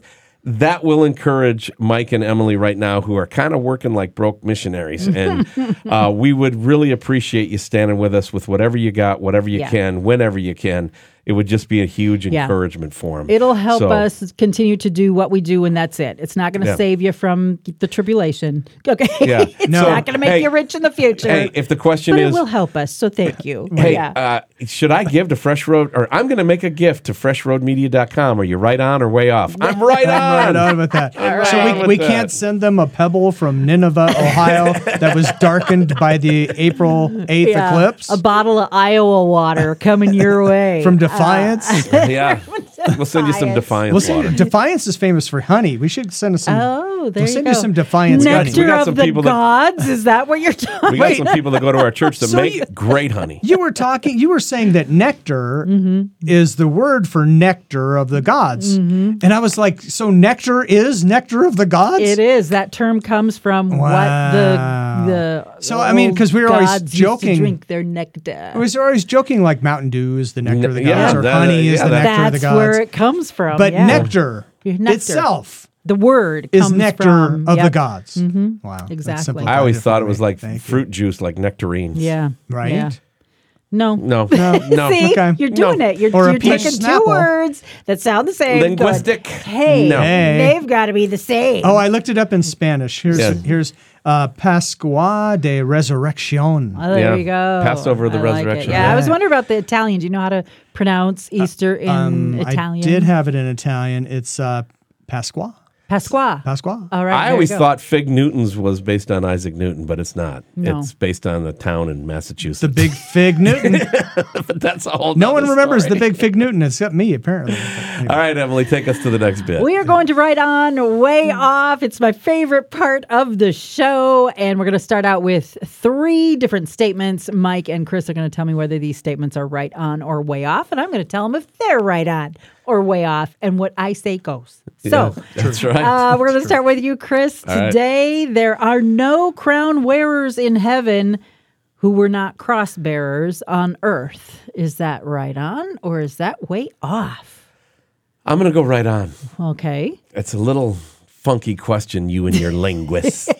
that will encourage Mike and Emily right now, who are kind of working like broke missionaries. And uh, we would really appreciate you standing with us with whatever you got, whatever you Yeah. can, whenever you can. It would just be a huge Yeah. encouragement for them. It'll help So, us continue to do what we do, and that's it. It's not going to Yeah. save you from the tribulation. Okay. Yeah. it's No. not going to make Hey, you rich in the future. Hey, if the question but is, it will help us, so thank you. hey, yeah. uh, should I give to Fresh Road, or I'm going to make a gift to fresh road media dot com? Are you right on or way off? I'm right Right on. on with that. right So on we, with we that. can't send them a pebble from Nineveh, Ohio that was darkened by the April eighth Yeah. eclipse A bottle of Iowa water coming your way. from Defiance. Yeah. We'll send you some Defiance Well, see, water. Defiance is famous for honey. We should send us some. Oh, there we'll you send go. you some Defiance honey. Nectar We got of some the people that- gods. Is that what you're talking We got some people that go to our church that So make you- great honey. You were talking. You were saying that nectar is the word for nectar of the gods, and I was like, so nectar is nectar of the gods. It is. That term comes from Wow. what the the So, I mean, old 'cause we were always gods used to joking. drink their nectar. I was always joking like Mountain Dew is the nectar of the Yeah, gods, or that- honey is yeah, the that- nectar of the That's gods. where it comes from. but yeah. nectar, Nectar. itself the word is comes nectar from, of the yep. gods. Mhm. Wow, that's Exactly. simplified I always for thought it me. was like Thank you. fruit juice, like nectarines. Yeah. Right? Yeah. No. No, no. See, Okay. you're doing No. it. You're, Or a you're peach taking two Snapple. words that sound the same. going, Linguistic. Hey, No. Hey. they've got to be the same. Oh, I looked it up in Spanish. Here's Yeah. here's uh, Pascua de Resurrección. Oh, there Yeah. you go. Passover of the I like it. resurrection. Yeah, I was Yeah. wondering about the Italian. Do you know how to pronounce Easter in Um, Italian? I did have it in Italian. It's uh, Pasqua. Pasqua. Pasqua. All right. I there always you go. thought Fig Newtons was based on Isaac Newton, but it's not. No. It's based on a town in Massachusetts. The big Fig Newton. but that's a whole No one nother remembers story. the big Fig Newton except me, apparently. All right, Emily, take us to the next bit. We are going to right on, way off. It's my favorite part of the show. And we're going to start out with three different statements. Mike and Chris are going to tell me whether these statements are right on or way off. And I'm going to tell them if they're right on or way off. And what I say goes. So Yeah, that's right. uh, we're going to start with you, Chris. All right. Today, there are no crown wearers in heaven who were not cross bearers on earth. Is that right on or is that way off? I'm going to go right on. Okay. It's a little funky question, you and your linguist.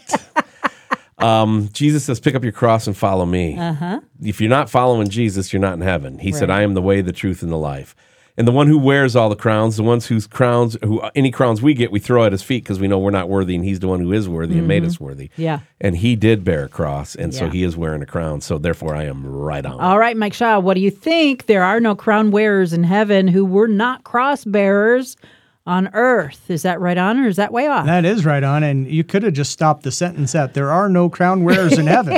um, Jesus says, pick up your cross and follow me. Uh-huh. If you're not following Jesus, you're not in heaven. He said, Right. I am the way, the truth, and the life. And the one who wears all the crowns, the ones whose crowns, who any crowns we get, we throw at his feet because we know we're not worthy, and he's the one who is worthy and made us worthy. Yeah. And he did bear a cross, and so Yeah. he is wearing a crown. So therefore, I am right on. All right, Mike Shaw, what do you think? There are no crown wearers in heaven who were not cross bearers on earth. Is that right on or is that way off? That is right on. And you could have just stopped the sentence at there are no crown wearers in heaven.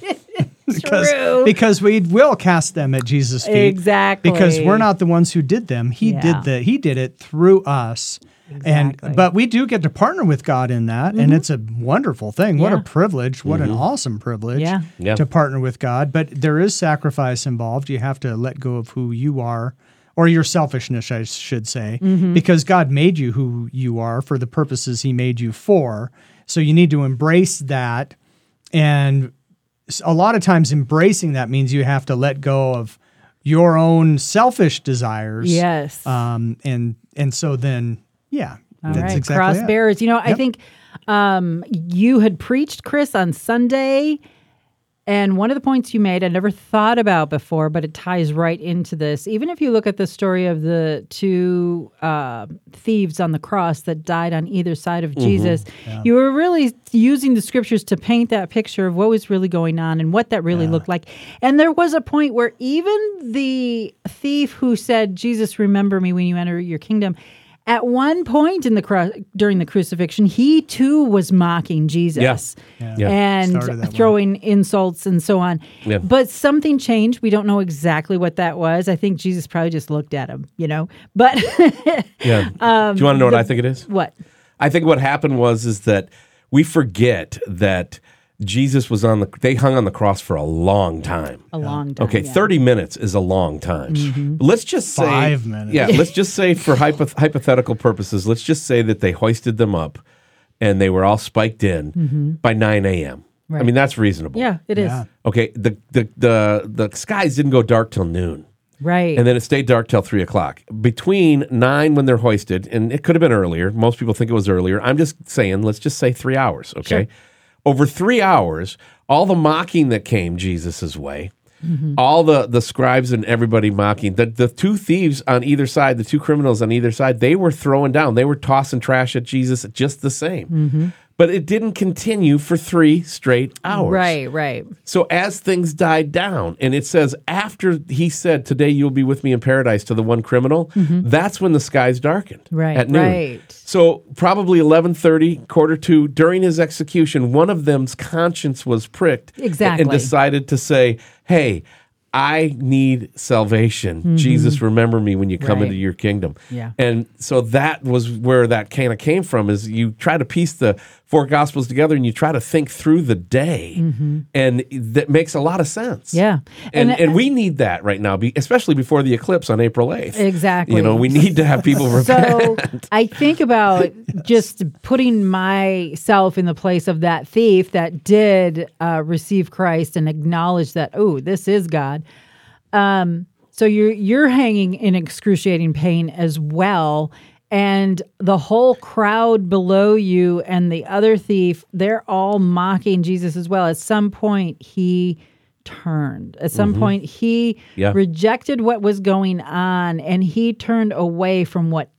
because, True. because we will cast them at Jesus' feet. Exactly. Because we're not the ones who did them. He Yeah. did the he did it through us. Exactly. And but we do get to partner with God in that, and it's a wonderful thing. What Yeah. a privilege! What an awesome privilege Yeah. Yeah. to partner with God. But there is sacrifice involved. You have to let go of who you are, or your selfishness, I should say, because God made you who you are for the purposes He made you for. So you need to embrace that, and s- a lot of times embracing that means you have to let go of your own selfish desires. Yes. Um, and and so then, yeah, All that's right, exactly cross it. bearers. You know, I Yep. think um, you had preached, Chris, on Sunday, and one of the points you made I never thought about before, but it ties right into this. Even if you look at the story of the two uh, thieves on the cross that died on either side of Jesus, you were really using the scriptures to paint that picture of what was really going on and what that really looked like. And there was a point where even the thief who said, Jesus, remember me when you enter your kingdom, at one point in the cru- during the crucifixion, he too was mocking Jesus Yeah. Yeah. and Started that way. throwing insults and so on. Yeah. But something changed. We don't know exactly what that was. I think Jesus probably just looked at him, you know. But Yeah. Do you want to know what I think it is? what? I think what happened was is that we forget that Jesus was on the they hung on the cross for a long time. A long time. Okay, yeah. thirty minutes is a long time. Mm-hmm. Let's just say Five minutes. Yeah, let's just say for hypo- hypothetical purposes, let's just say that they hoisted them up and they were all spiked in by nine a.m. I Right. mean, that's reasonable. Yeah, it is. Yeah. Okay, the, the the the skies didn't go dark till noon. Right. And then it stayed dark till three o'clock. Between nine when they're hoisted, and it could have been earlier. Most people think it was earlier. I'm just saying, let's just say three hours, okay? Sure. Over three hours, all the mocking that came Jesus' way, mm-hmm. all the, the scribes and everybody mocking, the, the two thieves on either side, the two criminals on either side, they were throwing down. They were tossing trash at Jesus just the same. Mm-hmm. But it didn't continue for three straight hours. Right, right. So as things died down, and it says after he said, today you'll be with me in paradise to the one criminal, mm-hmm. that's when the skies darkened right, at noon. Right. So probably eleven thirty, quarter to, during his execution, one of them's conscience was pricked. Exactly. And decided to say, hey, I need salvation. Mm-hmm. Jesus, remember me when you come Right. into your kingdom. Yeah. And so that was where that kind of came from, is you try to piece the four Gospels together and you try to think through the day. Mm-hmm. And that makes a lot of sense. Yeah. And And- and we need that right now, be- especially before the eclipse on April eighth. Exactly. You know, we need to have people repent. So I think about just putting myself in the place of that thief that did uh, receive Christ and acknowledge that, oh, this is God. Um, so you're you're hanging in excruciating pain as well. And the whole crowd below you and the other thief, they're all mocking Jesus as well. At some point, he turned. At some mm-hmm. point, he yeah. rejected what was going on, and he turned away from what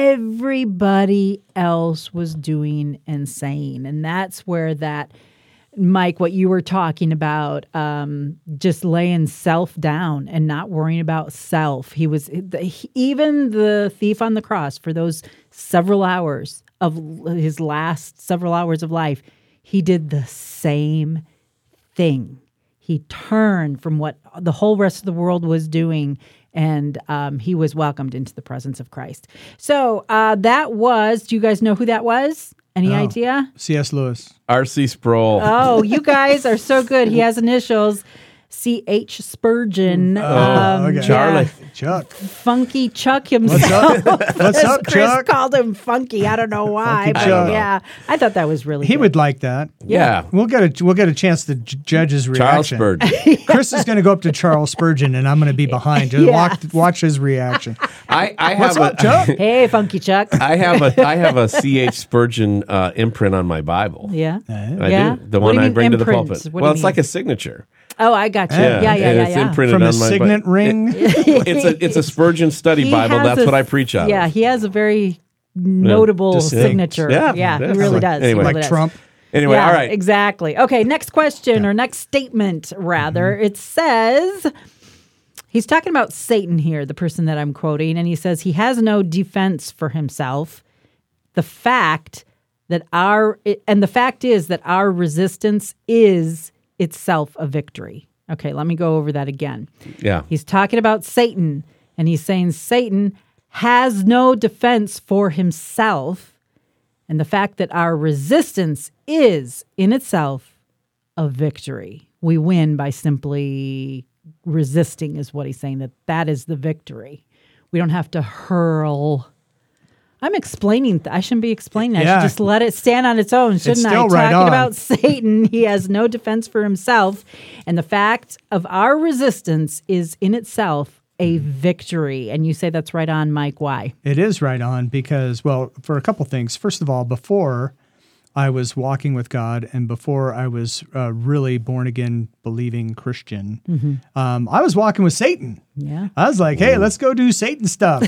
everybody else was doing and saying. And that's where that, Mike, what you were talking about, um, just laying self down and not worrying about self. He was, he, even the thief on the cross, for those several hours of his last several hours of life, he did the same thing. He turned from what the whole rest of the world was doing, and um, he was welcomed into the presence of Christ. So uh, that was, do you guys know who that was? Any Oh, idea? C S. Lewis. R C Sproul. Oh, you guys are so good. He has initials. C H. Spurgeon. Oh, um, okay. yeah. Charlie. Chuck. Funky Chuck himself. What's up? What's up, Chris Chuck? called him Funky. I don't know why, Funky but Chuck. yeah, I thought that was really He good. would like that. Yeah. We'll get a we'll get a chance to j- judge his Charles reaction. Spurgeon. Chris is going to go up to Charles Spurgeon, and I'm going to be behind to Yeah. watch, watch his reaction. I, I What's have up, a, Chuck? Hey, Funky Chuck. I have a I have a C H. Spurgeon uh, imprint on my Bible. Yeah. I Yeah? do. The What do one you I mean bring to the imprint? pulpit. What do Well, you it's mean? like a signature. Oh, I got you. Yeah, yeah, yeah, and yeah. it's yeah. imprinted From on his my signet Bi- ring. It- it's a it's a Spurgeon study He Bible. has That's a- what I preach out Yeah, of. he has a very notable distinct. signature. Yeah, Yeah, yeah. he really Like- does. He anyway. really Like does. Trump. Anyway, Yeah, all right. exactly. Okay, next question or next statement, rather. Mm-hmm. It says, he's talking about Satan here, the person that I'm quoting, and he says he has no defense for himself. The fact that our, and the fact is that our resistance is itself a victory. Okay, let me go over that again. Yeah. He's talking about Satan, and he's saying Satan has no defense for himself, and the fact that our resistance is in itself a victory. We win by simply resisting, is what he's saying, that that is the victory. We don't have to hurl. I'm explaining. Th- I shouldn't be explaining. I Yeah. should just let it stand on its own, shouldn't I? still right Talking on. about Satan, he has no defense for himself. And the fact of our resistance is in itself a victory. And you say that's right on, Mike. Why? It is right on because, well, for a couple things. First of all, before I was walking with God and before I was uh, really born again, believing Christian, Mm-hmm. um, I was walking with Satan. Yeah. I was like, hey, let's go do Satan stuff.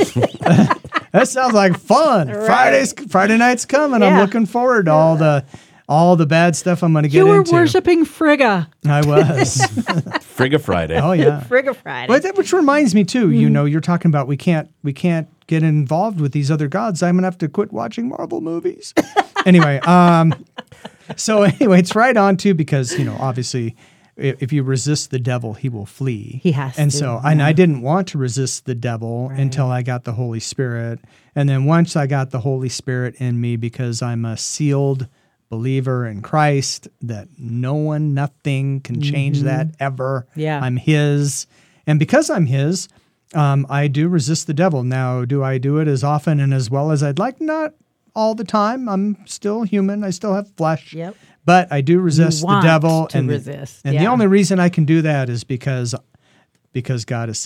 That sounds like fun. Right. Fridays, Friday night's coming. Yeah. I'm looking forward to all the all the bad stuff I'm going to get You were into. worshiping Frigga. I was. Frigga Friday. Oh yeah. Frigga Friday. But that, which reminds me too, Mm-hmm. you know, you're talking about we can't we can't get involved with these other gods. I'm gonna have to quit watching Marvel movies. Anyway, um, so anyway, it's right on too because you know obviously i- if you resist the devil, he will flee. He has and to, so and I didn't want to resist the devil Right. until I got the Holy Spirit, and then once I got the Holy Spirit in me, because I'm a sealed believer in Christ, that no one, nothing can change that ever. Yeah. I'm His. And because I'm His, um, I do resist the devil. Now, do I do it as often and as well as I'd like? Not all the time. I'm still human. I still have flesh. Yep. But I do resist the want devil. to and resist, and the yeah. only reason I can do that is because because God has saved me.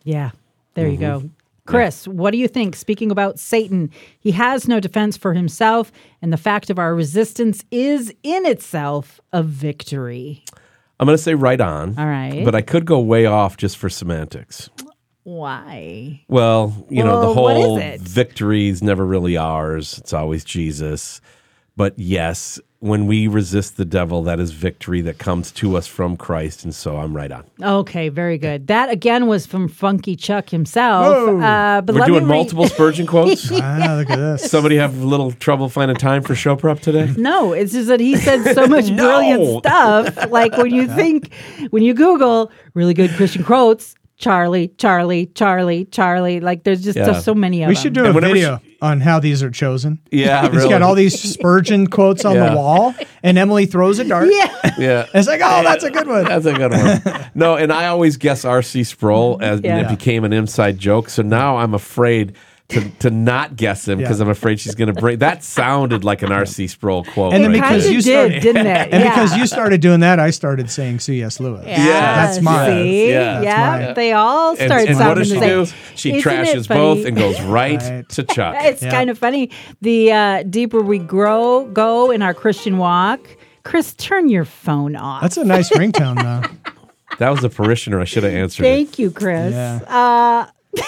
Yeah, there you go. Chris, what do you think? Speaking about Satan, he has no defense for himself, and the fact of our resistance is in itself a victory. I'm going to say right on. All right. But I could go way off just for semantics. Why? Well, you know, the Well, what is whole it? victory is never really ours. It's always Jesus. But yes, when we resist the devil, that is victory that comes to us from Christ. And so I'm right on. Okay, very good. That again was from Funky Chuck himself. Whoa. Uh, but We're let doing me read- multiple Spurgeon quotes. Ah, look at this. Somebody have a little trouble finding time for show prep today? No, it's just that he said so much No. brilliant stuff. Like when you think, when you Google really good Christian quotes, Charlie, Charlie, Charlie, Charlie. Like there's just Yeah. so many of We them. should do And a whenever video on how these are chosen. Yeah, He's really. got all these Spurgeon quotes on Yeah. the wall, and Emily throws a dart. Yeah. Yeah. It's like, oh, that's a good one. That's a good one. No, and I always guess R C Sproul, as Yeah. it became an inside joke. So now I'm afraid to, to not guess him because Yeah. I'm afraid she's going to bring. That sounded like an R C Sproul quote. And then right because there. you did, started- didn't it? And Yeah. because you started doing that, I started saying C S. Lewis. Yeah, Yes, that's mine. See? Yeah, that's yeah, mine. they all and, start and what sounding does she the same. do? She Isn't it trashes funny? both and goes right, Right. to Chuck. It's Yeah. kind of funny. The uh, deeper we grow, go in our Christian walk. Chris, turn your phone off. That's a nice ringtone, though. That was a parishioner. I should have answered it. Thank you, Chris. Yeah. Uh,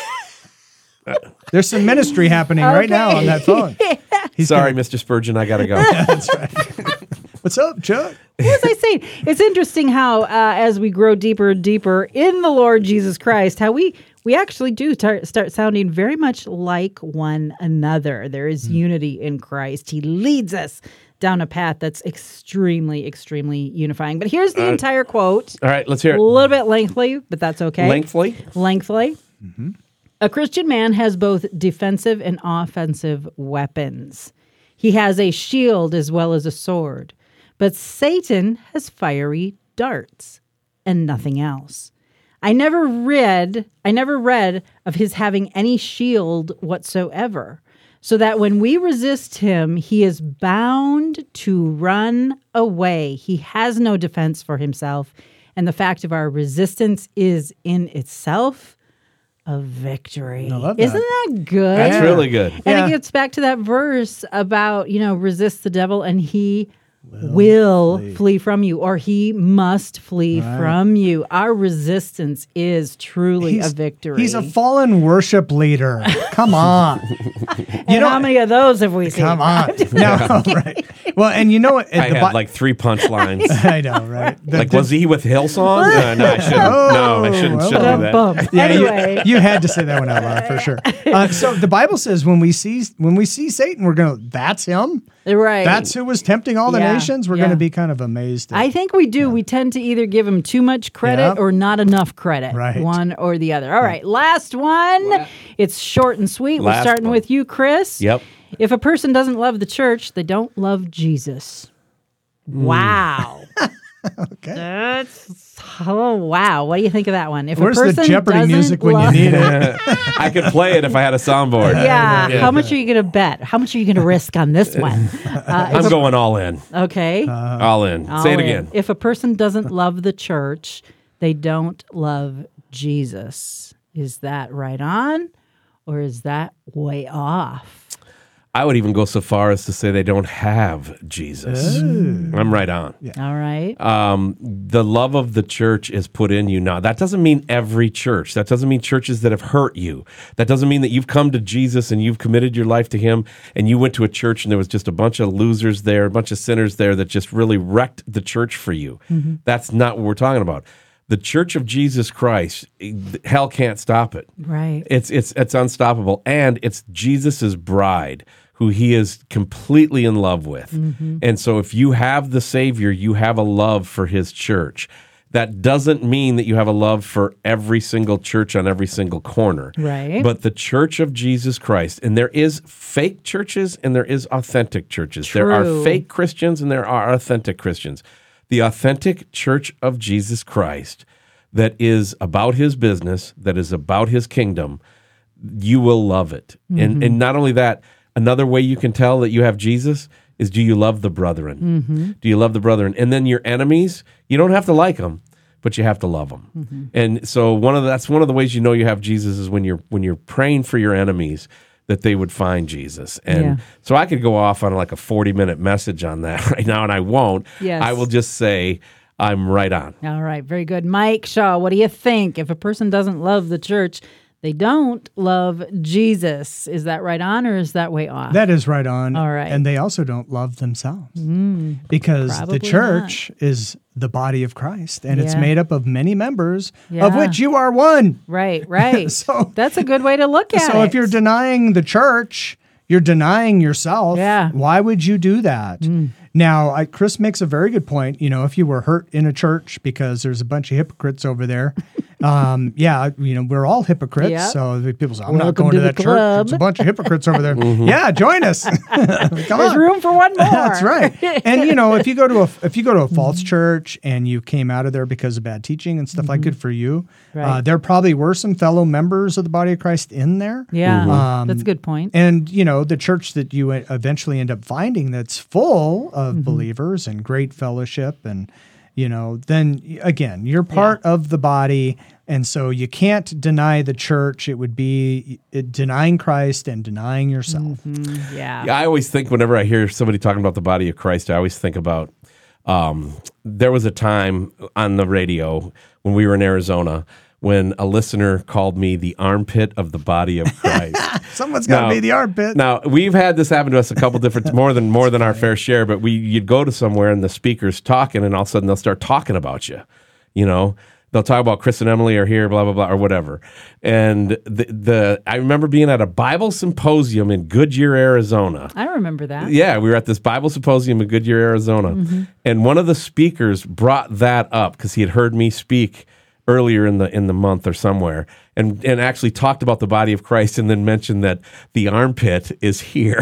There's some ministry happening right now on that phone. He's Sorry, gonna- Mister Spurgeon, I got to go. That's right. What's up, Chuck? what was I saying? It's interesting how, uh, as we grow deeper and deeper in the Lord Jesus Christ, how we we actually do start, start sounding very much like one another. There is unity in Christ. He leads us down a path that's extremely, extremely unifying. But here's the entire quote. All right, let's hear A it. little bit lengthy, but that's okay. Lengthily? Lengthily. A Christian man has both defensive and offensive weapons. He has a shield as well as a sword. But Satan has fiery darts and nothing else. I never read, I never read of his having any shield whatsoever. So that when we resist him, he is bound to run away. He has no defense for himself. And the fact of our resistance is in itself a victory. I love that. Isn't that good? That's Yeah. really good. And Yeah. it gets back to that verse about, you know, resist the devil and he will, flee. from you, or he must flee Right. from you. Our resistance is truly He's, a victory. he's a fallen worship leader. Come on. and how many of those have we seen? Come on. No, right. Well, and you know what? I the had Bi- like three punchlines. I know, right? The- Like, the- was he with Hillsong? No, no, I shouldn't. no, I shouldn't, Oh, shouldn't do that. Bum. Yeah, Anyway. you, you had to say that one out loud for sure. Uh, so the Bible says when we see when we see Satan, we're going, that's him. Right. That's who was tempting all the Yeah, nations. We're yeah. going to be kind of amazed. At, I think we do. We tend to either give him too much credit Yep. or not enough credit. Right. One or the other. All right. Last one. It's short and sweet. We're Last starting one. with you, Chris. Yep. If a person doesn't love the church, they don't love Jesus. Wow. okay. That's oh wow. What do you think of that one? If Where's a person the Jeopardy doesn't music when love- you need it? I could play it if I had a soundboard. Yeah. Yeah. How much are you going to bet? How much are you going to risk on this one? Uh, if I'm a- going all in. okay. All in. All Say it in. again. If a person doesn't love the church, they don't love Jesus. Is that right on, or is that way off? I would even go so far as to say they don't have Jesus. I'm right on. All right. Um, the love of the church is put in you now. That doesn't mean every church. That doesn't mean churches that have hurt you. That doesn't mean that you've come to Jesus and you've committed your life to him and you went to a church and there was just a bunch of losers there, a bunch of sinners there that just really wrecked the church for you. That's not what we're talking about. The Church of Jesus Christ, hell can't stop it. Right. It's it's it's unstoppable, and it's Jesus's bride, who he is completely in love with. And so if you have the Savior, you have a love for his church. That doesn't mean that you have a love for every single church on every single corner. Right. But the Church of Jesus Christ, and there is fake churches and there is authentic churches. There are True. fake Christians and there are authentic Christians. The authentic Church of Jesus Christ that is about his business, that is about his kingdom, you will love it. And and not only that, another way you can tell that you have Jesus is, do you love the brethren? Do you love the brethren? And then your enemies, you don't have to like them, but you have to love them. Mm-hmm. And so one of the, that's one of the ways you know you have Jesus is when you're when you're praying for your enemies that they would find Jesus. And Yeah. so I could go off on like a forty minute message on that right now, and I won't. Yes. I will just say I'm right on. All right, very good. Mike Shaw, what do you think? If a person doesn't love the church, they don't love Jesus. Is that right on or is that way off? That is right on. All right. And they also don't love themselves because probably the church is the body of Christ and it's Yeah. made up of many members, of Yeah. which you are one. Right, right. So- that's a good way to look at it. So if you're denying the church, you're denying yourself. Yeah. Why would you do that? Now, I, Chris makes a very good point. You know, if you were hurt in a church because there's a bunch of hypocrites over there, um, yeah, you know, we're all hypocrites. Yep. So the people say, I'm not Welcome going to, to the that church. club. There's a bunch of hypocrites over there. Yeah, join us. Come There's on. room for one more. That's right. And you know, if you go to a if you go to a false church and you came out of there because of bad teaching and stuff like, good for you. Right. Uh, there probably were some fellow members of the body of Christ in there. Yeah, Um, that's a good point. And, you know, the church that you eventually end up finding that's full of believers and great fellowship and, you know, then again, you're part of the body. And so you can't deny the church. It would be uh, denying Christ and denying yourself. Yeah. Yeah, I always think whenever I hear somebody talking about the body of Christ, I always think about um, there was a time on the radio when we were in Arizona when a listener called me the armpit of the body of Christ. Someone's got to Now- be the armpit. Now we've had this happen to us a couple different, more than more than our fair share. But we, you'd go to somewhere and the speaker's talking, and all of a sudden they'll start talking about you. You know, they'll talk about Chris and Emily are here, blah blah blah, or whatever. And the the I remember being at a Bible symposium in Goodyear, Arizona. I remember that. Yeah, we were at this Bible symposium in Goodyear, Arizona, Mm-hmm. and one of the speakers brought that up because he had heard me speak earlier in the in the month or somewhere, and and actually talked about the body of Christ, and then mentioned that the armpit is here,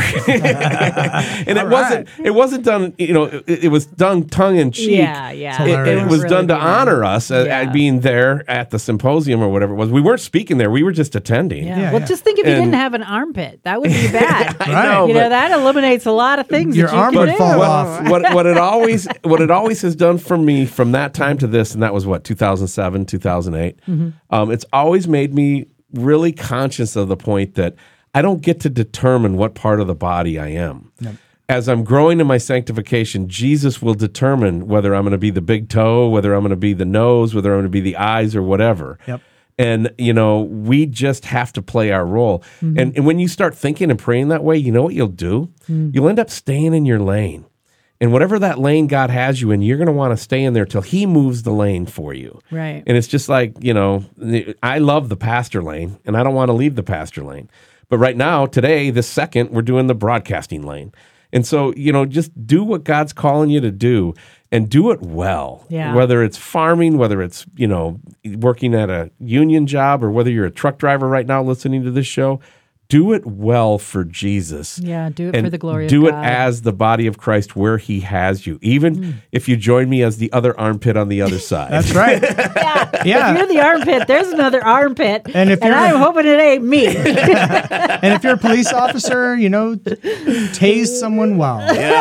and it wasn't it wasn't done. You know, it, it was done tongue in cheek. Yeah, yeah. It, it Hilarious. was Really done to good. honor us at, Yeah. at being there at the symposium or whatever it was. We weren't speaking there; we were just attending. Yeah. Yeah, well, yeah. just think if you And- didn't have an armpit, that would be bad. I Right. know, you know, but- that eliminates a lot of things. Your that you arm can would do. fall what, off. what what it always what it always has done for me from that time to this, and that was what two thousand seven, two thousand eight. Mm-hmm. Um, it's always made me really conscious of the point that I don't get to determine what part of the body I am. As I'm growing in my sanctification, Jesus will determine whether I'm going to be the big toe, whether I'm going to be the nose, whether I'm going to be the eyes, or whatever. Yep. And, you know, we just have to play our role. And, and when you start thinking and praying that way, you know what you'll do? You'll end up staying in your lane. And whatever that lane God has you in, you're going to want to stay in there till He moves the lane for you. Right. And it's just like, you know, I love the pastor lane, and I don't want to leave the pastor lane. But right now, today, this second, we're doing the broadcasting lane. And so, you know, just do what God's calling you to do and do it well. Yeah. Whether it's farming, whether it's, you know, working at a union job, or whether you're a truck driver right now listening to this show, do it well for Jesus. Yeah, do it and for the glory of do it God. as the body of Christ where He has you. Even Mm. if you join me as the other armpit on the other side. That's right. Yeah. Yeah. If you're the armpit, there's another armpit. And if you're- I'm hoping it ain't me. And if you're a police officer, you know, tase someone well.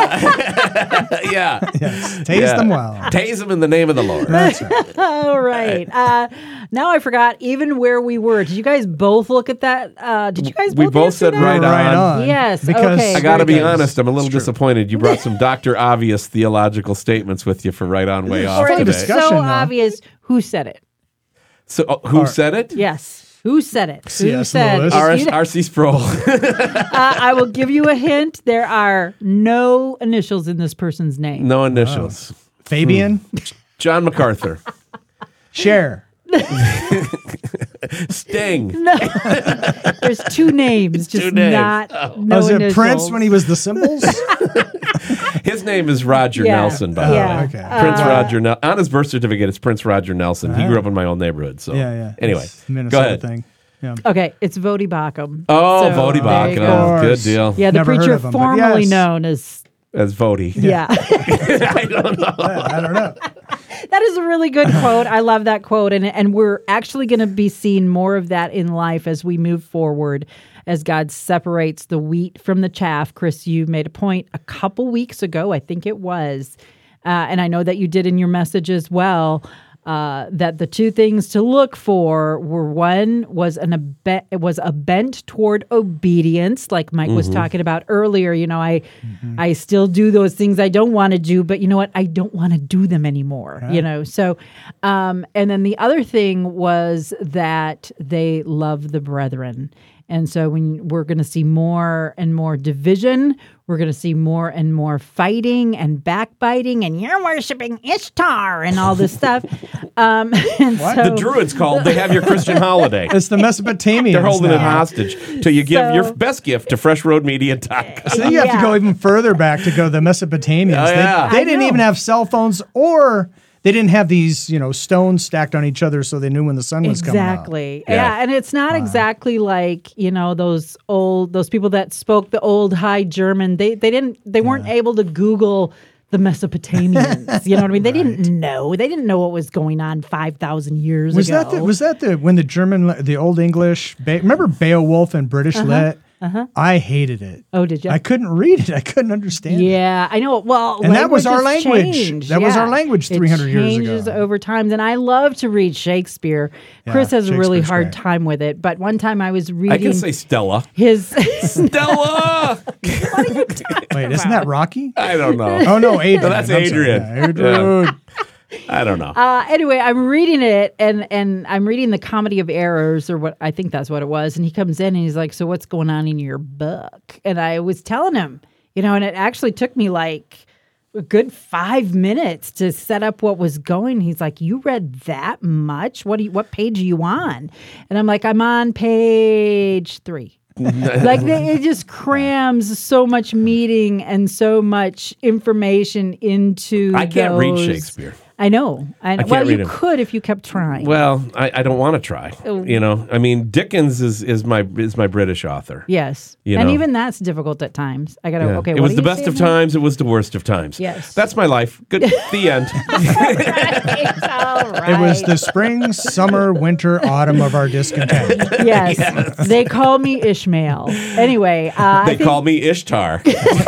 yeah. Yes, tase Yeah. them well. Tase them in the name of the Lord. That's right. All right. Uh, now I forgot even where we were. Did you guys both look at that? Uh, did you guys We both, both answer said that? right Right on. on. Yes, Because okay. I got to be because honest, I'm a little it's true. disappointed. You brought some Doctor Obvious theological statements with you for right on, way All off right, fun today. it's discussion, so though. obvious. Who said it? So, uh, who Or- said it? Yes. Who said it? C Who S said? Lewis. R S, You know- R C Sproul. uh, I will give you a hint. There are no initials in this person's name. No initials. Fabian, John MacArthur. Cher. Sting. No. There's two names, just Two names. not no Was it initials. Prince when he was the Symbols? His name is Roger Yeah. Nelson, by Yeah. the way. Okay. Prince Uh, Roger Nelson. On his birth certificate, it's Prince Roger Nelson. He grew up in my old neighborhood. So yeah, yeah. Anyway, It's a Minnesota go ahead. thing. Yeah. Okay, it's Vodi Bakum. Oh, So, Vodi there you Bakum. go. Good course. deal. Yeah, the Never heard preacher of him, but formerly yes. known as As Vodi. yeah. I don't know. I don't know. That is a really good quote. I love that quote. And, and we're actually going to be seeing more of that in life as we move forward, as God separates the wheat from the chaff. Chris, you made a point a couple weeks ago, I think it was, uh, and I know that you did in your message as well, uh, that the two things to look for were one was an abe- it was a bent toward obedience, like Mike was talking about earlier. You know, I Mm-hmm. I still do those things I don't want to do, but you know what? I don't want to do them anymore. You know, so um, and then the other thing was that they love the brethren. And so when we're going to see more and more division, we're going to see more and more fighting and backbiting, and you're worshiping Ishtar and all this stuff. Um, and so, The Druids called. They have your Christian holiday. It's the Mesopotamians. They're holding now. it hostage till you give So- your best gift to fresh road media dot com. So you have Yeah. to go even further back to go to the Mesopotamians. Oh, yeah. They, they I didn't know. even have cell phones, or they didn't have these, you know, stones stacked on each other so they knew when the sun was coming up. Exactly. Yeah. Yeah. And it's not exactly like, you know, those old those people that spoke the old high German. They they didn't they weren't able to Google the Mesopotamians. You know what I mean? They didn't know. They didn't know what was going on five thousand years Was ago. that the, was that the when the German the old English Be- remember Beowulf and British Lit? Uh-huh. I hated it. Oh, did you? I couldn't read it. I couldn't understand it. Yeah, I know. Well, And that was our languages language. change. That was Yeah. our language It three hundred years ago. changes over time. And I love to read Shakespeare. Chris has a really Shakespeare's hard great. time with it. But one time I was I reading can say Stella. his. Stella! Wait, isn't that Rocky? I don't know. Oh no, Adrian. No, that's I'm sorry. Adrian. Yeah, Adrian. I don't know. Uh, anyway, I'm reading it, and and I'm reading the Comedy of Errors, or what I think that's what it was. And he comes in and he's like, "So what's going on in your book?" And I was telling him, you know, and it actually took me like a good five minutes to set up what was going. He's like, "You read that much? What do you? What page are you on?" And I'm like, "I'm on page three." Like they, it just crams so much meaning and so much information into. I can't read those- Shakespeare. I know. I know. can't Well, read you him. could if you kept trying. Well, I, I don't want to try. Oh. You know, I mean, Dickens is, is my is my British author. yes, You and know. even that's difficult at times. I gotta. Yeah. Okay, it what was are the you best saying of now? times. It was the worst of times. Yes. That's my life. Good. The end. Right, all right. It was the spring, summer, winter, autumn of our discontent. yes. They call me Ishmael. Anyway, uh, They I think call me Ishtar.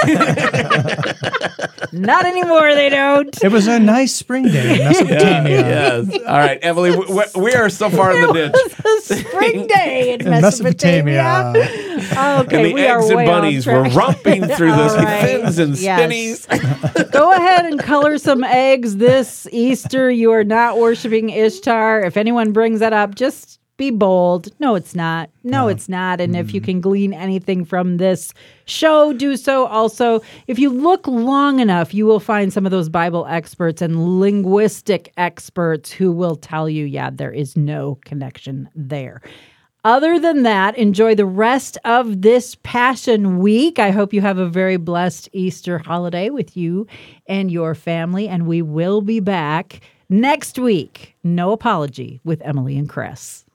not anymore. They don't. It was a nice spring day in Mesopotamia. Yes. All right, Emily. We, we- we are so far in the ditch. A spring day in In Mesopotamia. Mesopotamia. Okay, And the we are eggs and way off bunnies were track. romping through All the right. thins and Yes. spinnies. Go ahead and color some eggs this Easter. You are not worshiping Ishtar. If anyone brings that up, just be bold. No, it's not. No, it's not. And if you can glean anything from this show, do so. Also, if you look long enough, you will find some of those Bible experts and linguistic experts who will tell you, yeah, there is no connection there. Other than that, enjoy the rest of this Passion Week. I hope you have a very blessed Easter holiday with you and your family, and we will be back next week. No apology with Emily and Chris.